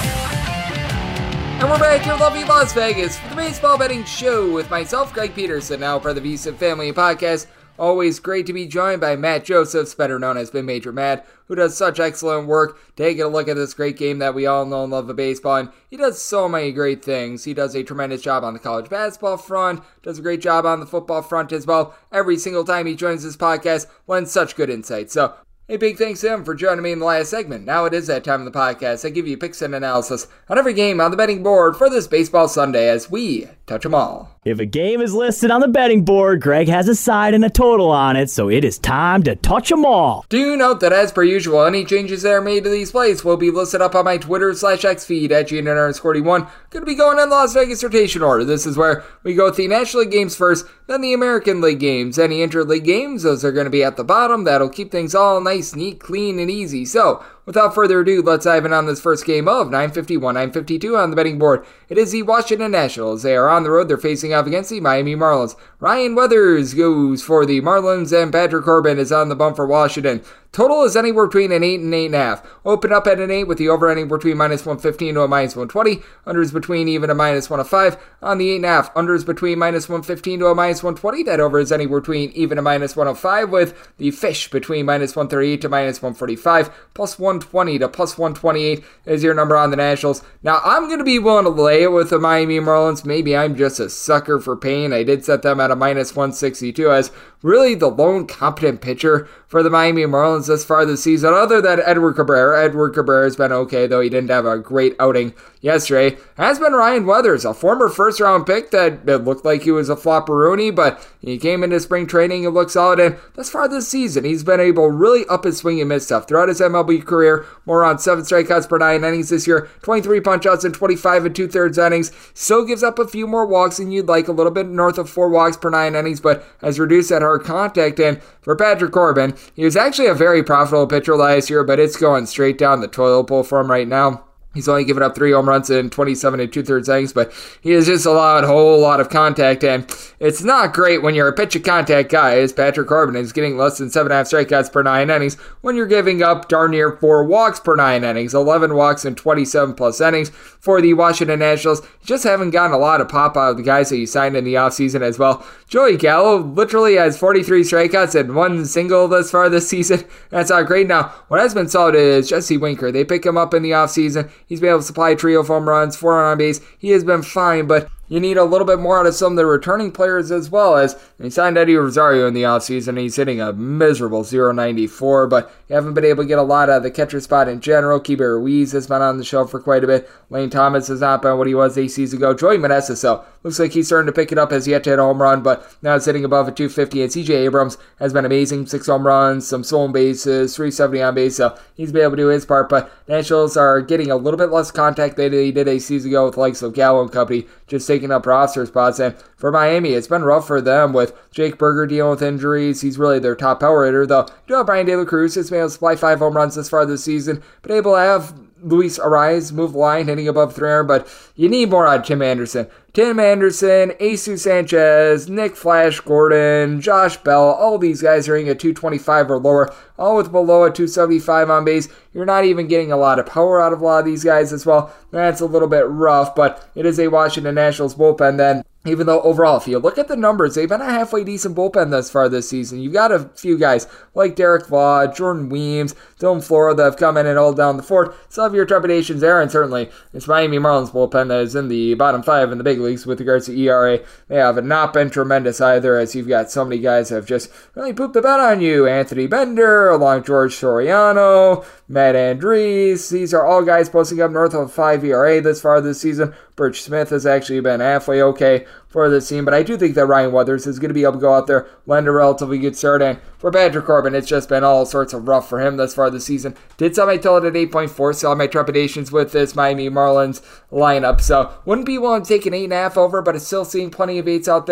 And we're back here in lovely Las Vegas for the Baseball Betting Show with myself, Greg Peterson, now part of the VSiN Family Podcast. Always great to be joined by Matt Josephs, better known as Been Major Matt, who does such excellent work taking a look at this great game that we all know and love of baseball. And he does so many great things. He does a tremendous job on the college basketball front, does a great job on the football front as well. Every single time he joins this podcast, lends such good insight. So a big thanks to him for joining me in the last segment. Now it is that time of the podcast. I give you picks and analysis on every game on the betting board for this baseball Sunday as we touch them all. If a game is listed on the betting board, Greg has a side and a total on it, so it is time to touch them all. Do note that as per usual, any changes that are made to these plays will be listed up on my Twitter/X feed at GNR41. Going to be going in Las Vegas rotation order. This is where we go with the National League games first, then the American League games. Any interleague games, those are going to be at the bottom. That'll keep things all nice, neat, clean, and easy. So, without further ado, let's dive in on this first game of 951, 952 on the betting board. It is the Washington Nationals. They are on the road. They're facing off against the Miami Marlins. Ryan Weathers goes for the Marlins, and Patrick Corbin is on the bump for Washington. Total is anywhere between an 8 and 8.5. Open up at an 8 with the over anywhere between minus 115 to a minus 120. Unders between even a minus 105. On the 8.5, unders between minus 115 to a minus 120. That over is anywhere between even a minus 105 with the fish between minus 138 to minus 145. Plus 120 to plus 128 is your number on the Nationals. Now, I'm going to be willing to lay it with the Miami Marlins. Maybe I'm just a sucker for pain. I did set them at a minus 162 as really the lone competent pitcher for the Miami Marlins thus far this season, other than Edward Cabrera. Edward Cabrera has been okay, though he didn't have a great outing yesterday. Has been Ryan Weathers, a former first-round pick that it looked like he was a flopperoonie, but he came into spring training and looked solid, and thus far this season, he's been able to really up his swing and miss stuff. Throughout his MLB career, more around 7 strikeouts per 9 innings this year, 23 punch-outs in 25 2/3 innings. Still gives up a few more walks than you'd like, a little bit north of 4 walks per 9 innings, but has reduced that hard contact. And for Patrick Corbin, he was actually a very profitable pitcher last year, but it's going straight down the toilet bowl for him right now. He's only given up 3 home runs in 27 2/3 innings, but he has just allowed a whole lot of contact, and it's not great when you're a pitch of contact guy, as Patrick Corbin is getting less than 7.5 strikeouts per 9 innings, when you're giving up darn near 4 walks per 9 innings, 11 walks in 27 plus innings for the Washington Nationals. Just haven't gotten a lot of pop out of the guys that you signed in the offseason as well. Joey Gallo literally has 43 strikeouts and 1 single thus far this season. That's not great. Now, what has been solid is Jesse Winker. They pick him up in the offseason. He's been able to supply a trio of home runs, 4 on base. He has been fine, but you need a little bit more out of some of the returning players as well, as he signed Eddie Rosario in the offseason. He's hitting a miserable 0.94, but you haven't been able to get a lot out of the catcher spot in general. Keibert Ruiz has been on the show for quite a bit. Lane Thomas has not been what he was 8 seasons ago. Joey Meneses, so looks like he's starting to pick it up, as yet to hit a home run, but now it's hitting above a 250. And CJ Abrams has been amazing. 6 home runs, some stolen bases, 370 on base, so he's been able to do his part. But Nationals are getting a little bit less contact than they did 8 seasons ago with the likes of Gallo and company, just taking up roster spots. And for Miami, it's been rough for them with Jake Burger dealing with injuries. He's really their top power hitter, though. You do have Brian De La Cruz, who's been able to supply 5 home runs this far this season, but able to have Luis Arraez move the line, hitting above 300, but you need more out of Tim Anderson. Tim Anderson, Jesus Sanchez, Nick Flash Gordon, Josh Bell, all these guys are hitting at 225 or lower, all with below a 275 on base. You're not even getting a lot of power out of a lot of these guys as well. That's a little bit rough, but it is a Washington Nationals bullpen then. Even though overall, if you look at the numbers, they've been a halfway decent bullpen thus far this season. You've got a few guys like Derek Vaugh, Jordan Weems, Dylan Flora that have come in and held down the fort. Some of your trepidations there, and certainly it's Miami Marlins bullpen that is in the bottom 5 in the big leagues with regards to ERA. They have not been tremendous either, as you've got so many guys that have just really pooped the bed on you. Anthony Bender, along George Soriano, Matt Andriese. These are all guys posting up north of 5 ERA this far this season. Birch Smith has actually been halfway okay for this team, but I do think that Ryan Weathers is going to be able to go out there, lend a relatively good start, and for Patrick Corbin, it's just been all sorts of rough for him thus far this season. Did set my total at 8.4, saw my trepidations with this Miami Marlins lineup, so wouldn't be willing to take an 8.5 over, but it's still seeing plenty of 8s out there.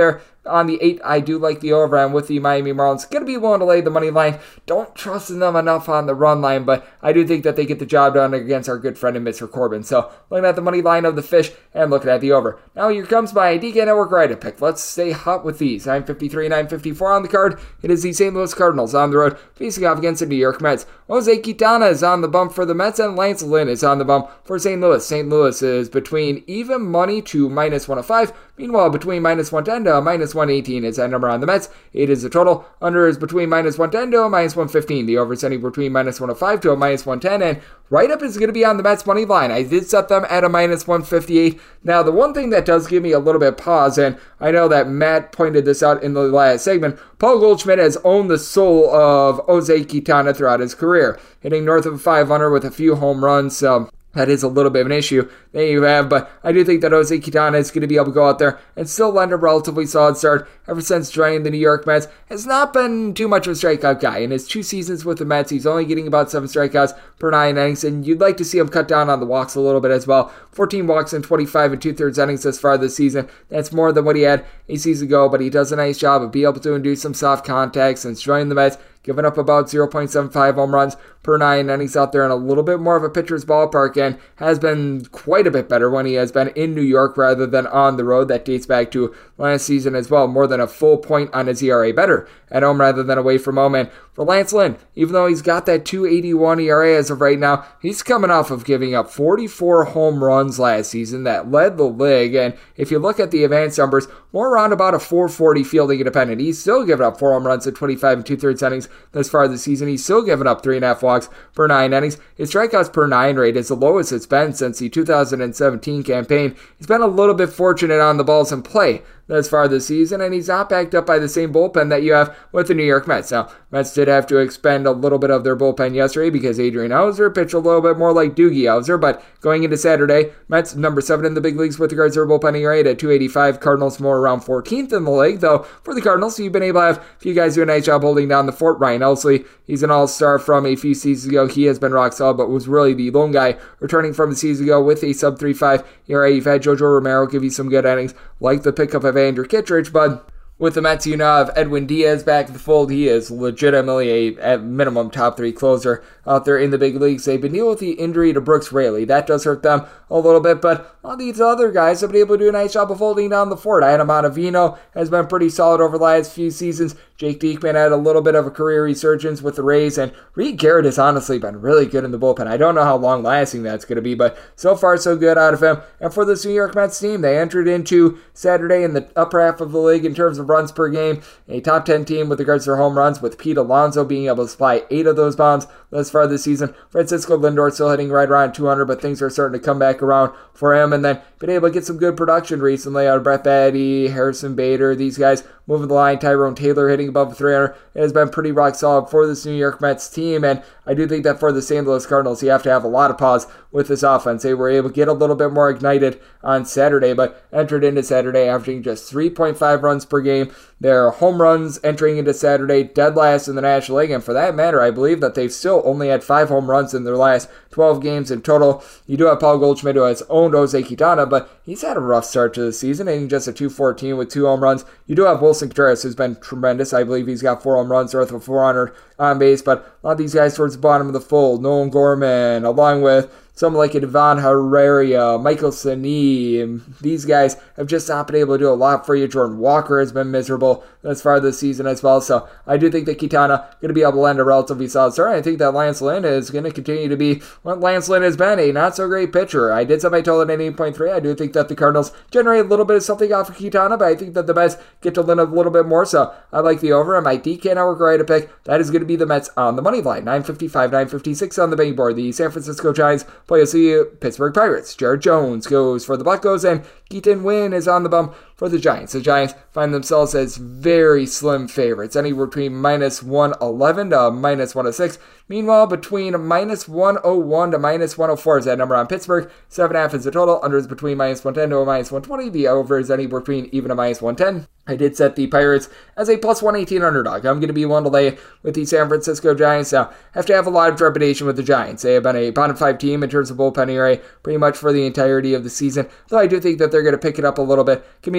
on the 8, I do like the over. I'm with the Miami Marlins. Going to be willing to lay the money line. Don't trust in them enough on the run line, but I do think that they get the job done against our good friend and Mr. Corbin. So looking at the money line of the Fish and looking at the over. Now here comes my DK Network Rider pick. Let's stay hot with these. 953, 954 on the card. It is the St. Louis Cardinals on the road facing off against the New York Mets. Jose Quintana is on the bump for the Mets and Lance Lynn is on the bump for St. Louis. St. Louis is between even money to minus 105. Meanwhile, between minus 110 to minus 118 is that number on the Mets. 8 is the total. Under is between minus 110 to minus 115. The over is anywhere between minus 105 to a minus 110. And right up is going to be on the Mets money line. I did set them at a minus 158. Now, the one thing that does give me a little bit of pause, and I know that Matt pointed this out in the last segment, Paul Goldschmidt has owned the soul of Jose Quintana throughout his career, hitting north of 500 with a few home runs. So that is a little bit of an issue that you have, but I do think that Jose Quintana is going to be able to go out there and still lend a relatively solid start. Ever since joining the New York Mets, has not been too much of a strikeout guy. In his 2 seasons with the Mets, he's only getting about 7 strikeouts per 9 innings, and you'd like to see him cut down on the walks a little bit as well. 14 walks in 25 2/3 innings thus far this season. That's more than what he had a season ago, but he does a nice job of being able to induce some soft contact since joining the Mets, giving up about 0.75 home runs per 9 innings out there in a little bit more of a pitcher's ballpark, and has been quite a bit better when he has been in New York rather than on the road. That dates back to last season as well, more than a full point on his ERA better at home rather than away from home. And for Lance Lynn, even though he's got that 2.81 ERA as of right now, he's coming off of giving up 44 home runs last season that led the league. And if you look at the advanced numbers, more around about a 440 fielding independent. He's still giving up 4 home runs in 25 2/3 innings thus far this season. He's still giving up 3.5 walks per 9 innings. His strikeouts per 9 rate is the lowest it's been since the 2017 campaign. He's been a little bit fortunate on the balls in play thus far this season, and he's not backed up by the same bullpen that you have with the New York Mets. Now, Mets did have to expend a little bit of their bullpen yesterday because Adrian Hauser pitched a little bit more like Doogie Howser, but going into Saturday, Mets number 7 in the big leagues with regards to their bullpen ERA at 2.85. Cardinals more around 14th in the league, though for the Cardinals, you've been able to have a few guys do a nice job holding down the fort. Ryan Helsley, he's an all-star from a few seasons ago. He has been rock solid, but was really the lone guy returning from a season ago with a sub-3.5 ERA. You've had Jojo Romero give you some good innings, like the pickup of Andrew Kittredge, but with the Mets, you now have Edwin Diaz back in the fold. He is legitimately a at minimum top 3 closer out there in the big leagues. They've been dealing with the injury to Brooks Raley. That does hurt them a little bit, but all these other guys have been able to do a nice job of holding down the fort. Adam Ottavino has been pretty solid over the last few seasons. Jake Diekman had a little bit of a career resurgence with the Rays, and Reed Garrett has honestly been really good in the bullpen. I don't know how long lasting that's going to be, but so far so good out of him. And for this New York Mets team, they entered into Saturday in the upper half of the league in terms of runs per game, a top 10 team with regards to their home runs, with Pete Alonso being able to supply 8 of those bombs thus far this season. Francisco Lindor still hitting right around 200, but things are starting to come back around for him. And then been able to get some good production recently out of Brett Baty, Harrison Bader, these guys moving the line. Tyrone Taylor hitting above 300. It has been pretty rock solid for this New York Mets team, and I do think that for the St. Louis Cardinals, you have to have a lot of pause with this offense. They were able to get a little bit more ignited on Saturday, but entered into Saturday averaging just 3.5 runs per game. Their home runs entering into Saturday dead last in the National League, and for that matter, I believe that they've still only had 5 home runs in their last 12 games in total. You do have Paul Goldschmidt, who has owned Jose Quintana, but he's had a rough start to the season, hitting just a 214 with 2 home runs. You do have Wilson Contreras, who's been tremendous. I believe he's got 4 home runs, north of 400 on base, but a lot of these guys towards the bottom of the fold. Nolan Gorman, along with someone like Ivan Herrera, Michael Sani, these guys have just not been able to do a lot for you. Jordan Walker has been miserable as far this season as well. So I do think that Quintana going to be able to lend a relatively solid start. I think that Lance Lynn is going to continue to be what Lance Lynn has been, a not-so-great pitcher. I did set my total at 8.3. I do think that the Cardinals generate a little bit of something off of Quintana, but I think that the Mets get to lend a little bit more. So I like the over. And my DK Network right to pick, that is going to be the Mets on the money line. 955, 956 on the betting board. The San Francisco Giants play the Pittsburgh Pirates. Jared Jones goes for the Buccos, and Keaton Winn is on the bump for the Giants. The Giants find themselves as very slim favorites, anywhere between minus 111 to minus 106. Meanwhile, between minus 101 to minus 104 is that number on Pittsburgh. 7.5 is the total. Under is between minus 110 to a minus 120. The over is anywhere between even a minus 110. I did set the Pirates as a plus 118 underdog. I'm going to be one to lay with the San Francisco Giants. Now, have to have a lot of trepidation with the Giants. They have been a bottom 5 team in terms of bullpen ERA pretty much for the entirety of the season, though I do think that they're going to pick it up a little bit. Give me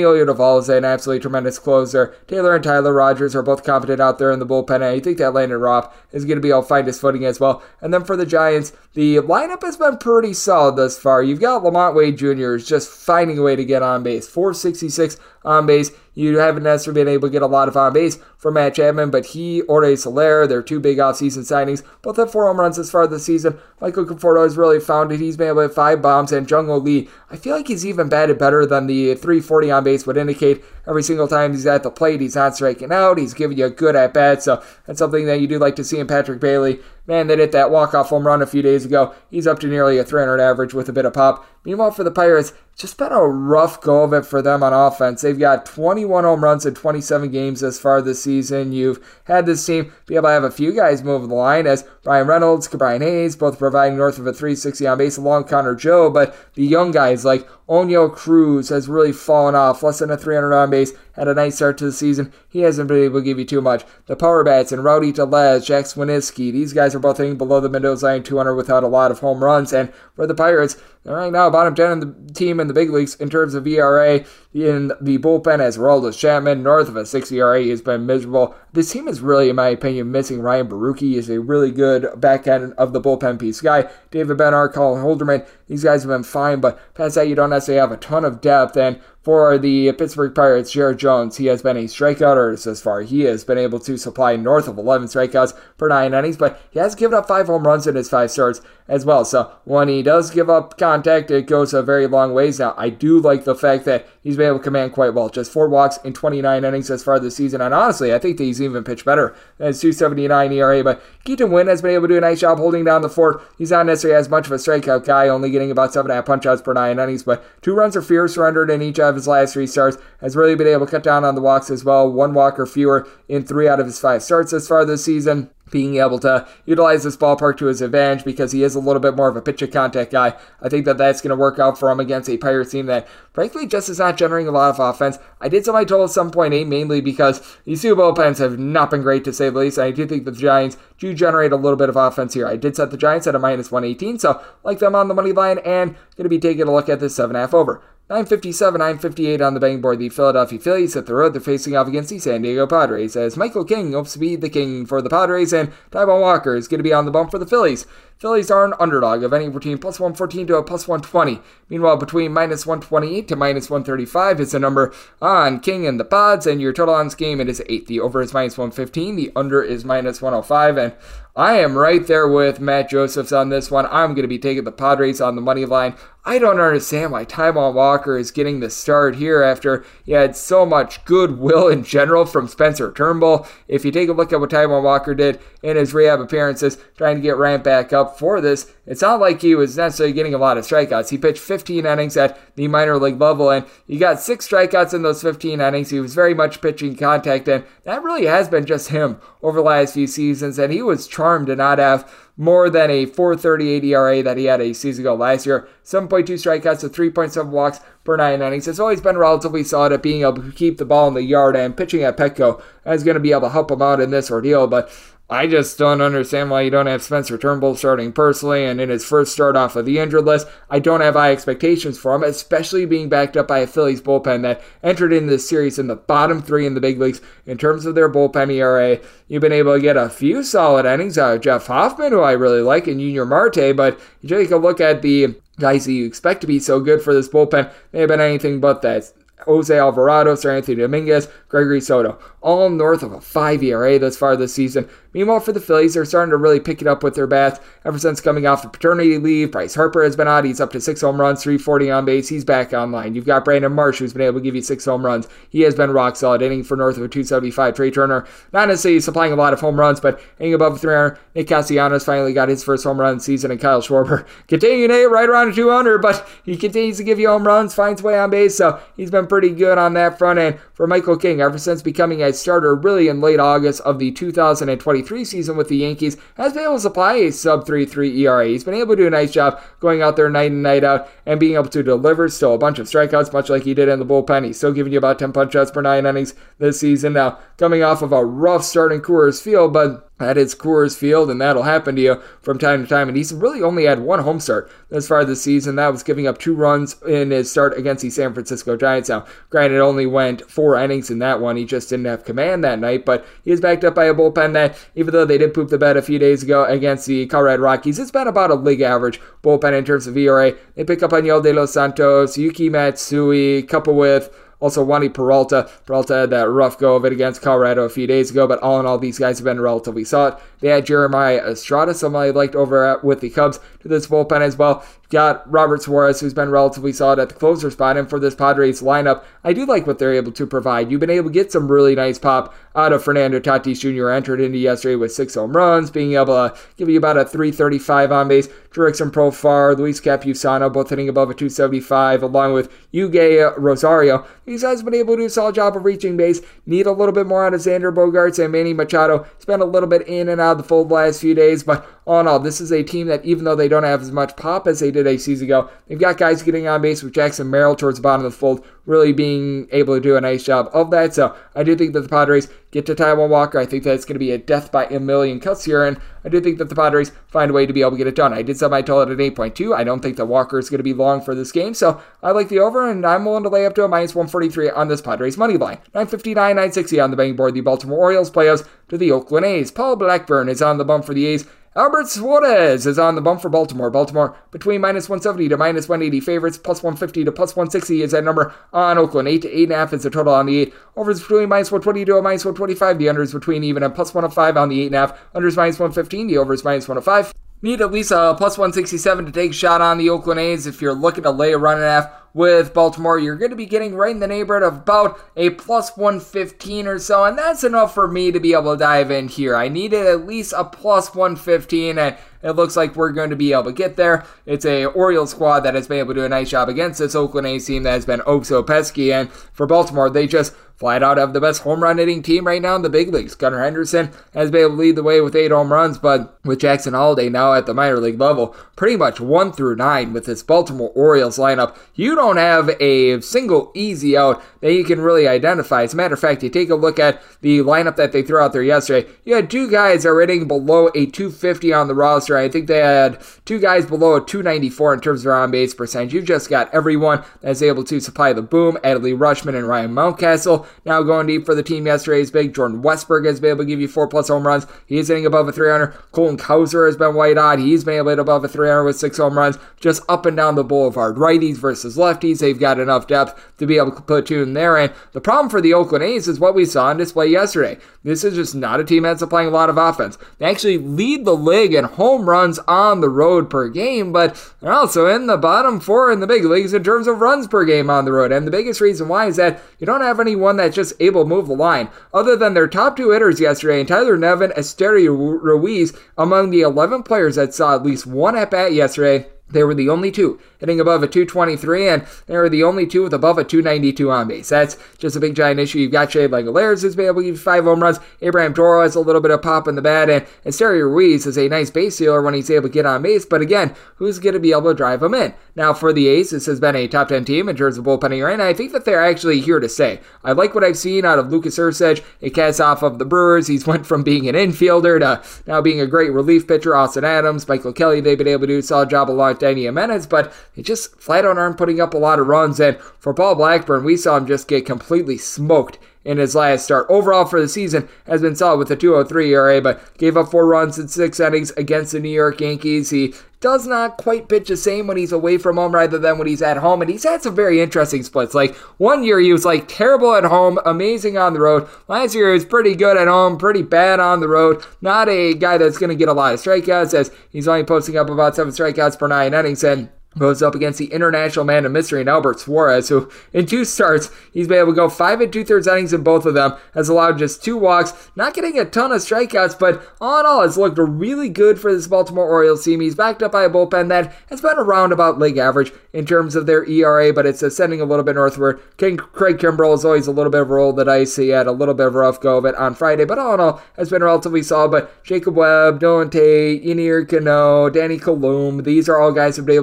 Emilio Duvall is an absolutely tremendous closer. Taylor and Tyler Rogers are both competent out there in the bullpen, and I think that Landon Ropp is going to be able to find his footing as well. And then for the Giants, the lineup has been pretty solid thus far. You've got Lamont Wade Jr. just finding a way to get on base. 466 on base. You haven't necessarily been able to get a lot of on base from Matt Chapman, but he, Jorge Soler, their two big offseason signings, both have 4 home runs this far this season. Michael Conforto has really found it. He's been able to hit 5 bombs, and Jung-Ho Lee, I feel like he's even batted better than the 340 on base would indicate. Every single time he's at the plate, he's not striking out. He's giving you a good at-bat, so that's something that you do like to see in Patrick Bailey. Man, that hit that walk-off home run a few days ago. He's up to nearly a 300 average with a bit of pop. Meanwhile, for the Pirates, just been a rough go of it for them on offense. They've got 21 home runs in 27 games thus far this season. You've had this team be able to have a few guys move the line, as Brian Reynolds, Brian Hayes, both providing north of a 360 on base along Connor Joe, but the young guys like Oneil Cruz has really fallen off, less than a 300 on base, had a nice start to the season. He hasn't been able to give you too much. The power bats and Rowdy Tellez, Jack Swiniski, these guys are both hitting below the Mendoza line 200 without a lot of home runs, and for the Pirates, they're right now bottom 10 in the team in the big leagues in terms of ERA. In the bullpen as Aroldis Chapman, north of a 6 ERA, has been miserable. This team is really, in my opinion, missing Ryan Baruch. He is a really good back end of the bullpen piece guy. David Bednar, Colin Holderman, these guys have been fine, but past that, you don't necessarily have a ton of depth. And for the Pittsburgh Pirates, Jared Jones, he has been a strikeout artist thus far. He has been able to supply north of 11 strikeouts per 9 innings, but he has given up 5 home runs in his 5 starts as well. So when he does give up contact, it goes a very long ways. Now, I do like the fact that he's been able to command quite well. Just 4 walks in 29 innings as far this season, and honestly, I think that he's even pitched better than his 2.79 ERA, but Keaton Winn has been able to do a nice job holding down the fort. He's not necessarily as much of a strikeout guy, only getting about 7.5 punch-outs per 9 innings, but 2 runs or fewer surrendered in each of his last 3 starts, has really been able to cut down on the walks as well. 1 walk or fewer in 3 out of his 5 starts as far this season. Being able to utilize this ballpark to his advantage because he is a little bit more of a pitch and contact guy. I think that that's going to work out for him against a Pirates team that, frankly, just is not generating a lot of offense. I did set my total at 7.8 mainly because these 2 bullpens have not been great to say the least. And I do think the Giants do generate a little bit of offense here. I did set the Giants at a minus 118, so like them on the money line and going to be taking a look at this 7.5 over. 957, 958 on the betting board. The Philadelphia Phillies hit the road. They're facing off against the San Diego Padres as Michael King hopes to be the king for the Padres, and Taijuan Walker is going to be on the bump for the Phillies. Phillies are an underdog of any between plus 114 to a plus 120. Meanwhile, between minus 128 to minus 135 is the number on King and the Pods, and your total on this game, it is 8. The over is minus 115, the under is minus 105, and I am right there with Matt Josephs on this one. I'm going to be taking the Padres on the money line. I don't understand why Taijuan Walker is getting the start here after he had so much goodwill in general from Spencer Turnbull. If you take a look at what Taijuan Walker did in his rehab appearances, trying to get ramped back up for this, it's not like he was necessarily getting a lot of strikeouts. He pitched 15 innings at the minor league level, and he got 6 strikeouts in those 15 innings. He was very much pitching contact, and that really has been just him over the last few seasons, and he was charmed to not have more than a 4.38 ERA that he had a season ago last year. 7.2 strikeouts to 3.7 walks per 9 innings. It's always been relatively solid at being able to keep the ball in the yard, and pitching at Petco is going to be able to help him out in this ordeal, but I just don't understand why you don't have Spencer Turnbull starting personally, and in his first start off of the injured list, I don't have high expectations for him, especially being backed up by a Phillies bullpen that entered into this series in the bottom 3 in the big leagues in terms of their bullpen ERA. You've been able to get a few solid innings out of Jeff Hoffman, who I really like, and Junior Marte, but you take a look at the guys that you expect to be so good for this bullpen, they have been anything but that. Jose Alvarado, Sir Anthony Dominguez, Gregory Soto, all north of a 5 ERA thus far this season. Meanwhile, for the Phillies, they're starting to really pick it up with their bats. Ever since coming off the paternity leave, Bryce Harper has been out. He's up to 6 home runs, 340 on base. He's back online. You've got Brandon Marsh, who's been able to give you 6 home runs. He has been rock solid, hitting for north of a 275. Trey Turner, not necessarily supplying a lot of home runs, but hitting above 300. Nick Castellanos finally got his first home run of the season, and Kyle Schwarber continuing to hit right around a 200, but he continues to give you home runs, finds way on base, so he's been pretty good on that front end. For Michael King, ever since becoming a starter really in late August of the 2023 season with the Yankees, has been able to supply a sub-3.3 ERA. He's been able to do a nice job going out there night in, night out, and being able to deliver still a bunch of strikeouts, much like he did in the bullpen. He's still giving you about 10 punch-outs per 9 innings this season. Now, coming off of a rough start in Coors Field, but That is Coors Field, and that'll happen to you from time to time. And he's really only had one home start thus far this season. That was giving up 2 runs in his start against the San Francisco Giants. Now, granted, it only went 4 innings in that one. He just didn't have command that night, but he is backed up by a bullpen that, even though they did poop the bed a few days ago against the Colorado Rockies, it's been about a league average bullpen in terms of ERA. They pick up Anuel de los Santos, Yuki Matsui, coupled with also Wandy Peralta. Peralta had that rough go of it against Colorado a few days ago, but all in all, these guys have been relatively solid. They had Jeremiah Estrada, somebody I liked over with the Cubs, to this bullpen as well. Got Robert Suarez, who's been relatively solid at the closer spot, and for this Padres lineup, I do like what they're able to provide. You've been able to get some really nice pop out of Fernando Tatis Jr., entered into yesterday with 6 home runs, being able to give you about a 335 on base. Jurickson Profar, Luis Campusano, both hitting above a 275, along with Yuge Rosario. These guys have been able to do a solid job of reaching base. Need a little bit more out of Xander Bogaerts, and Manny Machado spent a little bit in and out of the fold the last few days, but all in all, this is a team that, even though they don't have as much pop as they did a season ago, they've got guys getting on base, with Jackson Merrill towards the bottom of the fold really being able to do a nice job of that. So I do think that the Padres get to Taijuan Walker. I think that it's going to be a death by a million cuts here, and I do think that the Padres find a way to be able to get it done. I did set my total at 8.2. I don't think that Walker is going to be long for this game, so I like the over, and I'm willing to lay up to a minus 143 on this Padres money line. 959, 960 on the betting board. The Baltimore Orioles playoffs to the Oakland A's. Paul Blackburn is on the bump for the A's. Albert Suarez is on the bump for Baltimore. Baltimore between minus 170 to minus 180 favorites. Plus 150 to plus 160 is that number on Oakland. 8 to 8.5 is the total on the 8. Overs between minus 120 to a minus 125. The unders between even and plus 105 on the 8.5. Unders minus 115. The overs minus 105. Need at least a plus 167 to take a shot on the Oakland A's. If you're looking to lay a run and a half with Baltimore, you're going to be getting right in the neighborhood of about a plus 115 or so, and that's enough for me to be able to dive in here. I needed at least a plus 115, and it looks like we're going to be able to get there. It's a Orioles squad that has been able to do a nice job against this Oakland A's team that has been oh so pesky, and for Baltimore, they just flat out have the best home run hitting team right now in the big leagues. Gunnar Henderson has been able to lead the way with 8 home runs, but with Jackson Holliday now at the minor league level, pretty much 1 through 9 with this Baltimore Orioles lineup, you don't have a single easy out that you can really identify. As a matter of fact, you take a look at the lineup that they threw out there yesterday, you had 2 guys that are hitting below a 250 on the roster. I think they had 2 guys below a 294 in terms of their on-base percentage. You've just got everyone that's able to supply the boom. Adley Rutschman and Ryan Mountcastle now going deep for the team yesterday is big. Jordan Westberg has been able to give you 4+ home runs. He is hitting above a 300. Colton Cowser has been white hot. He's been able to hit above a 300 with 6 home runs. Just up and down the boulevard. Righties versus lefties. They've got enough depth to be able to platoon there. And the problem for the Oakland A's is what we saw on display yesterday. This is just not a team that's applying a lot of offense. They actually lead the league in home runs on the road per game, but they're also in the bottom 4 in the big leagues in terms of runs per game on the road. And the biggest reason why is that you don't have anyone that's just able to move the line. Other than their top 2 hitters yesterday, and Tyler Nevin, Esteury Ruiz, among the 11 players that saw at least 1 at-bat yesterday, they were the only 2 hitting above a 223, and they were the only 2 with above a 292 on base. That's just a big giant issue. You've got Shea Langolaires who's been able to give you 5 home runs. Abraham Toro has a little bit of pop in the bat, and Esteury Ruiz is a nice base stealer when he's able to get on base, but again, who's going to be able to drive him in? Now, for the A's, this has been a top 10 team in terms of bullpenning right, and I think that they're actually here to stay. I like what I've seen out of Lucas Erceg, a cast off of the Brewers. He's went from being an infielder to now being a great relief pitcher. Austin Adams, Michael Kelly, they've been able to do a solid job along with Danny Jimenez, but they just flat out aren't putting up a lot of runs, and for Paul Blackburn, we saw him just get completely smoked in his last start. Overall for the season has been solid with a 2.03 ERA, but gave up 4 runs in 6 innings against the New York Yankees. He does not quite pitch the same when he's away from home rather than when he's at home, and he's had some very interesting splits. Like, one year he was like terrible at home, amazing on the road. Last year he was pretty good at home, pretty bad on the road. Not a guy that's going to get a lot of strikeouts, as he's only posting up about 7 strikeouts per 9 innings, and goes up against the international man of mystery in Albert Suarez, who in 2 starts, he's been able to go 5 2/3 innings in both of them, has allowed just 2 walks, not getting a ton of strikeouts, but all in all, has looked really good for this Baltimore Orioles team. He's backed up by a bullpen that has been around about league average in terms of their ERA, but it's ascending a little bit northward. Craig Kimbrell is always a little bit of a roll of the dice. He had a little bit of a rough go of it on Friday, but all in all, has been relatively solid. But Jacob Webb, Dylan Tate, Ynier Cano, Danny Colum, these are all guys who've been able to supply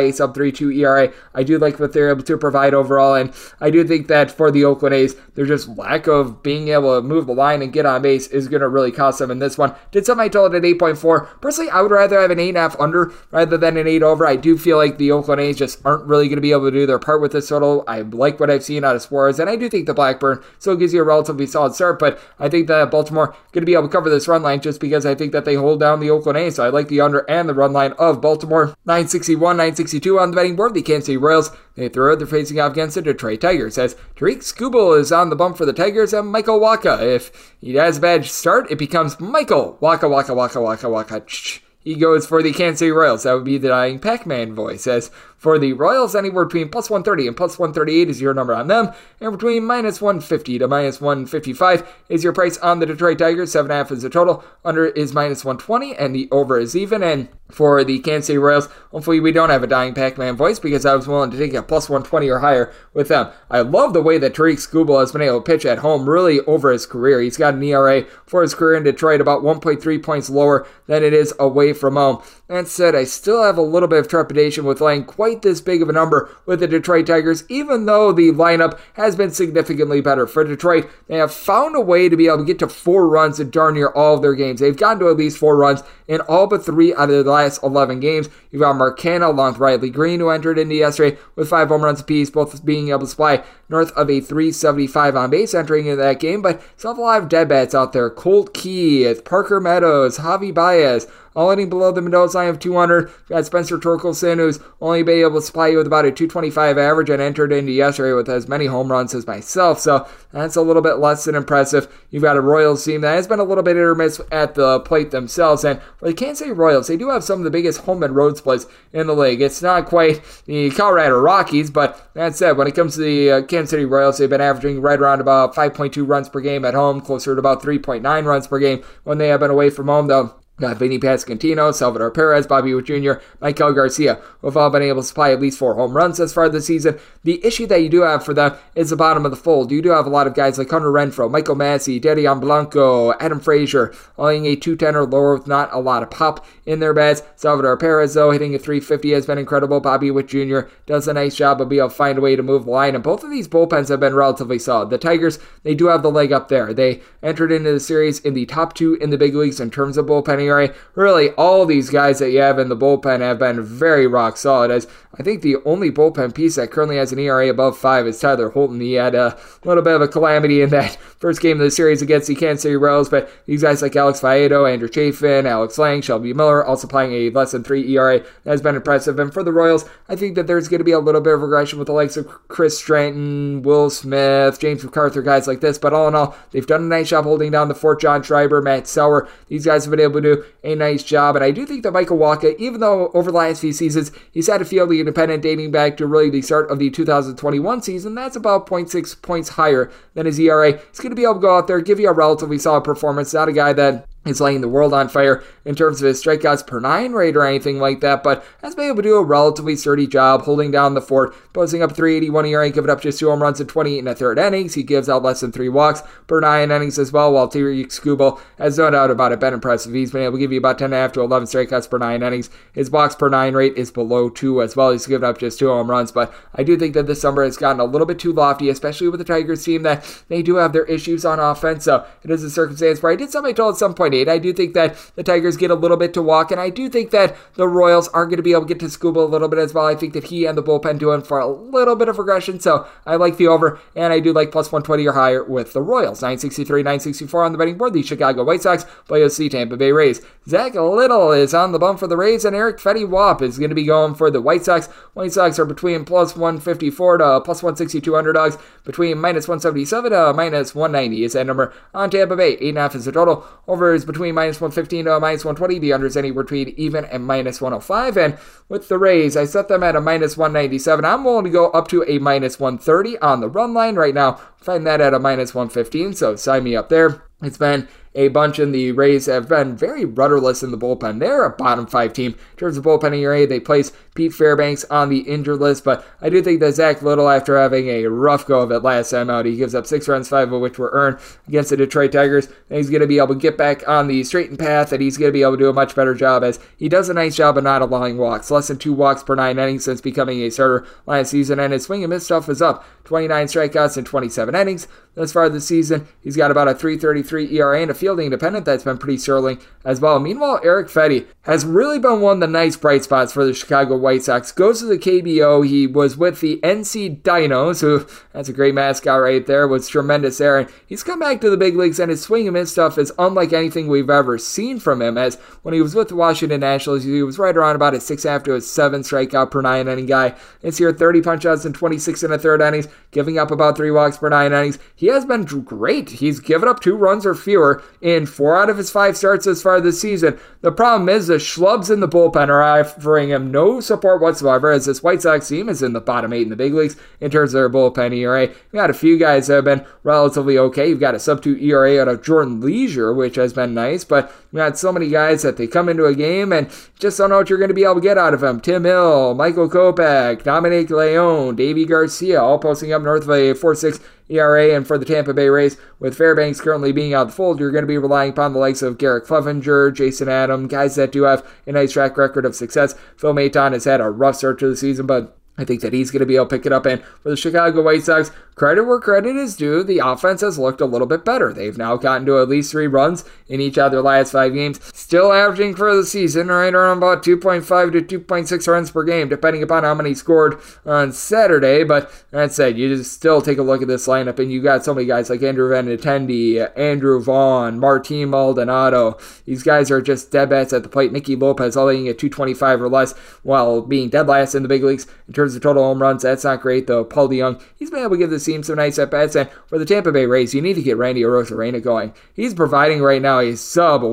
high sub 3.2 ERA. I do like what they're able to provide overall, and I do think that for the Oakland A's, their just lack of being able to move the line and get on base is going to really cost them in this one. Did set my total at 8.4. Personally, I would rather have an 8.5 under rather than an 8 over. I do feel like the Oakland A's just aren't really going to be able to do their part with this total. I like what I've seen out of Suarez, and I do think the Blackburn still gives you a relatively solid start, but I think that Baltimore going to be able to cover this run line just because I think that they hold down the Oakland A's. So I like the under and the run line of Baltimore. 961, 962 on the betting board. The Kansas City Royals, they throw it. They're facing off against the Detroit Tigers as Tariq Skubal is on the bump for the Tigers and Michael Wacha. If he has a bad start, it becomes Michael Wacha. He goes for the Kansas City Royals. That would be the dying Pac-Man voice. As for the Royals, anywhere between plus 130 and plus 138 is your number on them. And between minus 150 to minus 155 is your price on the Detroit Tigers. 7.5 is the total. Under is minus 120, and the over is even. And for the Kansas City Royals, hopefully we don't have a dying Pac-Man voice because I was willing to take a plus 120 or higher with them. I love the way that Tariq Skubal has been able to pitch at home really over his career. He's got an ERA for his career in Detroit about 1.3 points lower than it is away from home. That said, I still have a little bit of trepidation with laying quite this big of a number with the Detroit Tigers, even though the lineup has been significantly better. For Detroit, they have found a way to be able to get to 4 runs in darn near all of their games. They've gotten to at least 4 runs in all but 3 out of the last 11 games. You've got Mark Canha along with Riley Green, who entered into yesterday with 5 home runs apiece, both being able to supply north of a 375 on base entering into that game, but still have a lot of dead bats out there. Colt Key, Parker Meadows, Javi Baez, all hitting below the Mendoza line of 200. Got Spencer Torkelson, who's only been able to supply you with about a 225 average and entered into yesterday with as many home runs as myself, so that's a little bit less than impressive. You've got a Royals team that has been a little bit hit or miss at the plate themselves, and for the Kansas City Royals, they do have some of the biggest home and road splits in the league. It's not quite the Colorado Rockies, but that said, when it comes to the Kansas City Royals, they've been averaging right around about 5.2 runs per game at home, closer to about 3.9 runs per game when they have been away from home, though. Got Vinny Pasquantino, Salvador Perez, Bobby Witt Jr., Michael Garcia, who have all been able to supply at least 4 home runs thus far this season. The issue that you do have for them is the bottom of the fold. You do have a lot of guys like Hunter Renfroe, Michael Massey, Dedion Blanco, Adam Frazier, all hitting a 210 or lower with not a lot of pop in their bats. Salvador Perez, though, hitting a 350 has been incredible. Bobby Witt Jr. does a nice job of being able to find a way to move the line, and both of these bullpens have been relatively solid. The Tigers, they do have the leg up there. They entered into the series in the top 2 in the big leagues in terms of bullpen ERA. Really, all these guys that you have in the bullpen have been very rock solid, as I think the only bullpen piece that currently has an ERA above 5 is Tyler Holton. He had a little bit of a calamity in that first game of the series against the Kansas City Royals, but these guys like Alex Faedo, Andrew Chafin, Alex Lang, Shelby Miller, all supplying a less than 3 ERA. That has been impressive. And for the Royals, I think that there's going to be a little bit of regression with the likes of Chris Stratton, Will Smith, James McArthur, guys like this, but all in all, they've done a nice job holding down the fort. John Schreiber, Matt Sauer, these guys have been able to do a nice job, and I do think that Michael Wacha, even though over the last few seasons he's had a field independent dating back to really the start of the 2021 season, that's about 0.6 points higher than his ERA. He's going to be able to go out there, give you a relatively solid performance, not a guy that is laying the world on fire in terms of his strikeouts per 9 rate or anything like that, but has been able to do a relatively sturdy job holding down the fort, posting up 381 ERA, giving up just 2 home runs in 28 and a third innings. He gives out less than 3 walks per 9 innings as well, while Tariq Skubal has no doubt about it been impressive. He's been able to give you about 10.5 to 11 strikeouts per 9 innings. His walks per 9 rate is below 2 as well. He's given up just 2 home runs, but I do think that this number has gotten a little bit too lofty, especially with the Tigers team that they do have their issues on offense, so it is a circumstance where I did set my total at 7.8. I do think that the Tigers get a little bit to walk, and I do think that the Royals are going to be able to get to Skubal a little bit as well. I think that he and the bullpen do in for a little bit of regression, so I like the over, and I do like plus 120 or higher with the Royals. 963, 964 on the betting board. The Chicago White Sox play the Tampa Bay Rays. Zach Little is on the bump for the Rays, and Eric Fetty Wap is going to be going for the White Sox. White Sox are between plus 154 to plus 162 underdogs, between minus 177 to minus 190 is that number on Tampa Bay. 8.5 is the total. Over is between minus 115 to minus 120. The under is anywhere between even and minus 105. And with the Rays, I set them at a minus 197. I'm willing to go up to a minus 130 on the run line right now. Find that at a minus 115, so sign me up there. It's been a bunch, and the Rays have been very rudderless in the bullpen. They're a bottom 5 team in terms of bullpen ERA. They place Pete Fairbanks on the injured list, but I do think that Zach Little, after having a rough go of it last time out, he gives up 6 runs, 5 of which were earned against the Detroit Tigers, and he's going to be able to get back on the straightened path, and he's going to be able to do a much better job, as he does a nice job of not allowing walks. Less than 2 walks per 9 innings since becoming a starter last season, and his swing and miss stuff is up. 29 strikeouts in 27 innings. Thus far this season, he's got about a 3.33 ERA and a fielding independent that's been pretty sterling as well. Meanwhile, Erick Fedde has really been one of the nice bright spots for the Chicago White Sox. Goes to the KBO. He was with the NC Dinos, who, that's a great mascot right there, was tremendous there. And he's come back to the big leagues, and his swing and miss stuff is unlike anything we've ever seen from him, as when he was with the Washington Nationals, he was right around about a 6.5 to a 7 strikeout per 9 inning guy. It's here 30 punch-outs in 26 1/3 innings, giving up about 3 walks per 9 innings. He has been great. He's given up 2 runs or fewer in 4 out of his 5 starts this far this season. The problem is the schlubs in the bullpen are offering him no support whatsoever, as this White Sox team is in the bottom 8 in the big leagues in terms of their bullpen ERA. You've got a few guys that have been relatively okay. You've got a sub-2 ERA out of Jordan Leisure, which has been nice, but you've got so many guys that they come into a game and just don't know what you're going to be able to get out of him. Tim Hill, Michael Kopech, Dominic Leone, Davey Garcia, all posting up north of a 4.6 ERA, and for the Tampa Bay Rays, with Fairbanks currently being out of the fold, you're going to be relying upon the likes of Garrett Clevenger, Jason Adam, guys that do have a nice track record of success. Phil Maton has had a rough start to the season, but I think that he's going to be able to pick it up. And for the Chicago White Sox, credit where credit is due, the offense has looked a little bit better. They've now gotten to at least 3 runs in each of their last 5 games. Still averaging for the season right around about 2.5 to 2.6 runs per game, depending upon how many scored on Saturday. But that said, you just still take a look at this lineup, and you got so many guys like Andrew Benintendi, Andrew Vaughn, Martin Maldonado. These guys are just dead bats at the plate. Nicky Lopez all hitting at 225 or less while being dead last in the big leagues in terms of total home runs. That's not great, though. Paul DeJong, he's been able to give the team some nice at-bats. And for the Tampa Bay Rays, you need to get Randy Arozarena going. He's providing right now a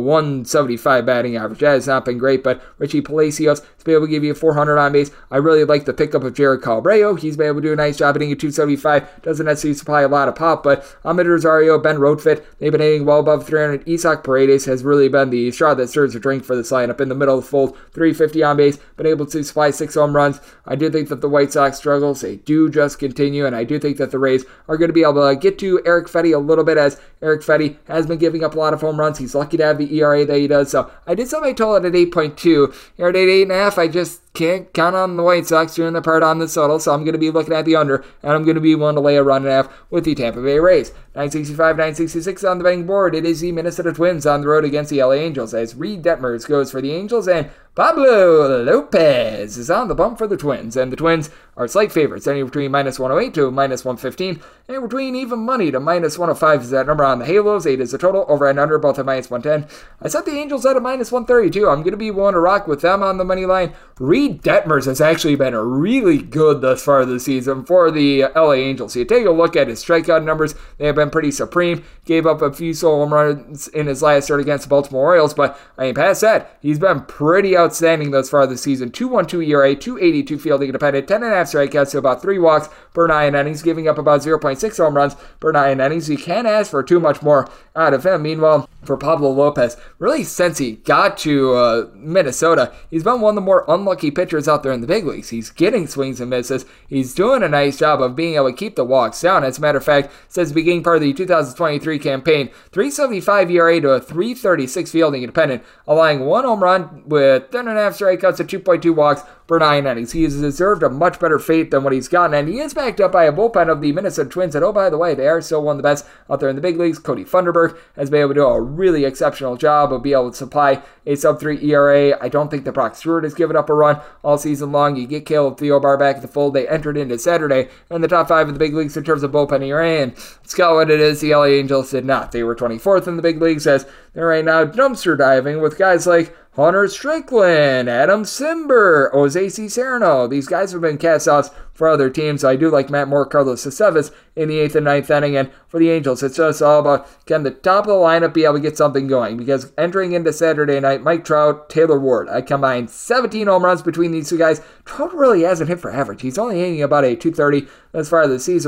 sub-175 batting average. That has not been great, but Richie Palacios has been able to give you a 400 on base. I really like the pickup of Jared Cabrera. He's been able to do a nice job hitting a 275. Doesn't necessarily supply a lot of pop, but Ahmed Rosario, Ben Rotfit, they've been hitting well above 300. Isaac Paredes has really been the straw that stirs the drink for this lineup. In the middle of the fold, 350 on base, been able to supply 6 home runs. I do think that the White Sox struggles, they do just continue, and I do think that the Rays are going to be able to get to Erick Fedde a little bit, as Erick Fedde has been giving up a lot of home runs. He's lucky to have the ERA that he does, so I did set my total at 8.2. Here at 8.5, I just can't count on the White Sox doing their part on this total, so I'm going to be looking at the under, and I'm going to be willing to lay a 1.5 with the Tampa Bay Rays. 965, 966 on the betting board. It is the Minnesota Twins on the road against the LA Angels, as Reed Detmers goes for the Angels, and Pablo Lopez is on the bump for the Twins, and the Twins are slight favorites, anywhere between -108 to -115, and between even money to -105 is that number on the Halos. 8 is the total, over and under, both at -110. I set the Angels at a -132. I'm going to be willing to rock with them on the money line. Reed Detmers has actually been really good thus far this season for the LA Angels. You take a look at his strikeout numbers, they have been pretty supreme. Gave up a few solo home runs in his last start against the Baltimore Orioles, but I mean, past that, he's been pretty outstanding thus far this season. 2.12 ERA, 282 fielding independent, 10.5 strikeouts to about 3 walks per 9 innings, giving up about 0.6 home runs per 9 innings. You can't ask for too much more out of him. Meanwhile, for Pablo Lopez, really since he got to Minnesota, he's been one of the more unlucky pitchers out there in the big leagues. He's getting swings and misses. He's doing a nice job of being able to keep the walks down. As a matter of fact, since beginning part of the 2023 campaign, 3.75 ERA to a 3.36 fielding independent, allowing 1 home run with 10.5 strikeouts and 2.2 walks per 9 innings. He has deserved a much better fate than what he's gotten, and he is backed up by a bullpen of the Minnesota Twins, and oh, by the way, they are still one of the best out there in the big leagues. Cody Funderburk has been able to do a really exceptional job of being able to supply a sub-3 ERA. I don't think that Brock Stewart has given up a run all season long. You get Caleb Theobar back at the fold. They entered into Saturday in the top 5 of the big leagues in terms of bullpen ERA, and Scott, what it is, the LA Angels did not. They were 24th in the big leagues, as they're right now dumpster diving with guys like Hunter Strickland, Adam Simber, Jose Serrano. These guys have been cast-offs for other teams. So I do like Matt Moore, Carlos Estevez in the 8th and 9th inning. And for the Angels, it's just all about, can the top of the lineup be able to get something going? Because entering into Saturday night, Mike Trout, Taylor Ward, I combined 17 home runs between these two guys. Trout really hasn't hit for average. He's only hitting about a 230 as far as the season, but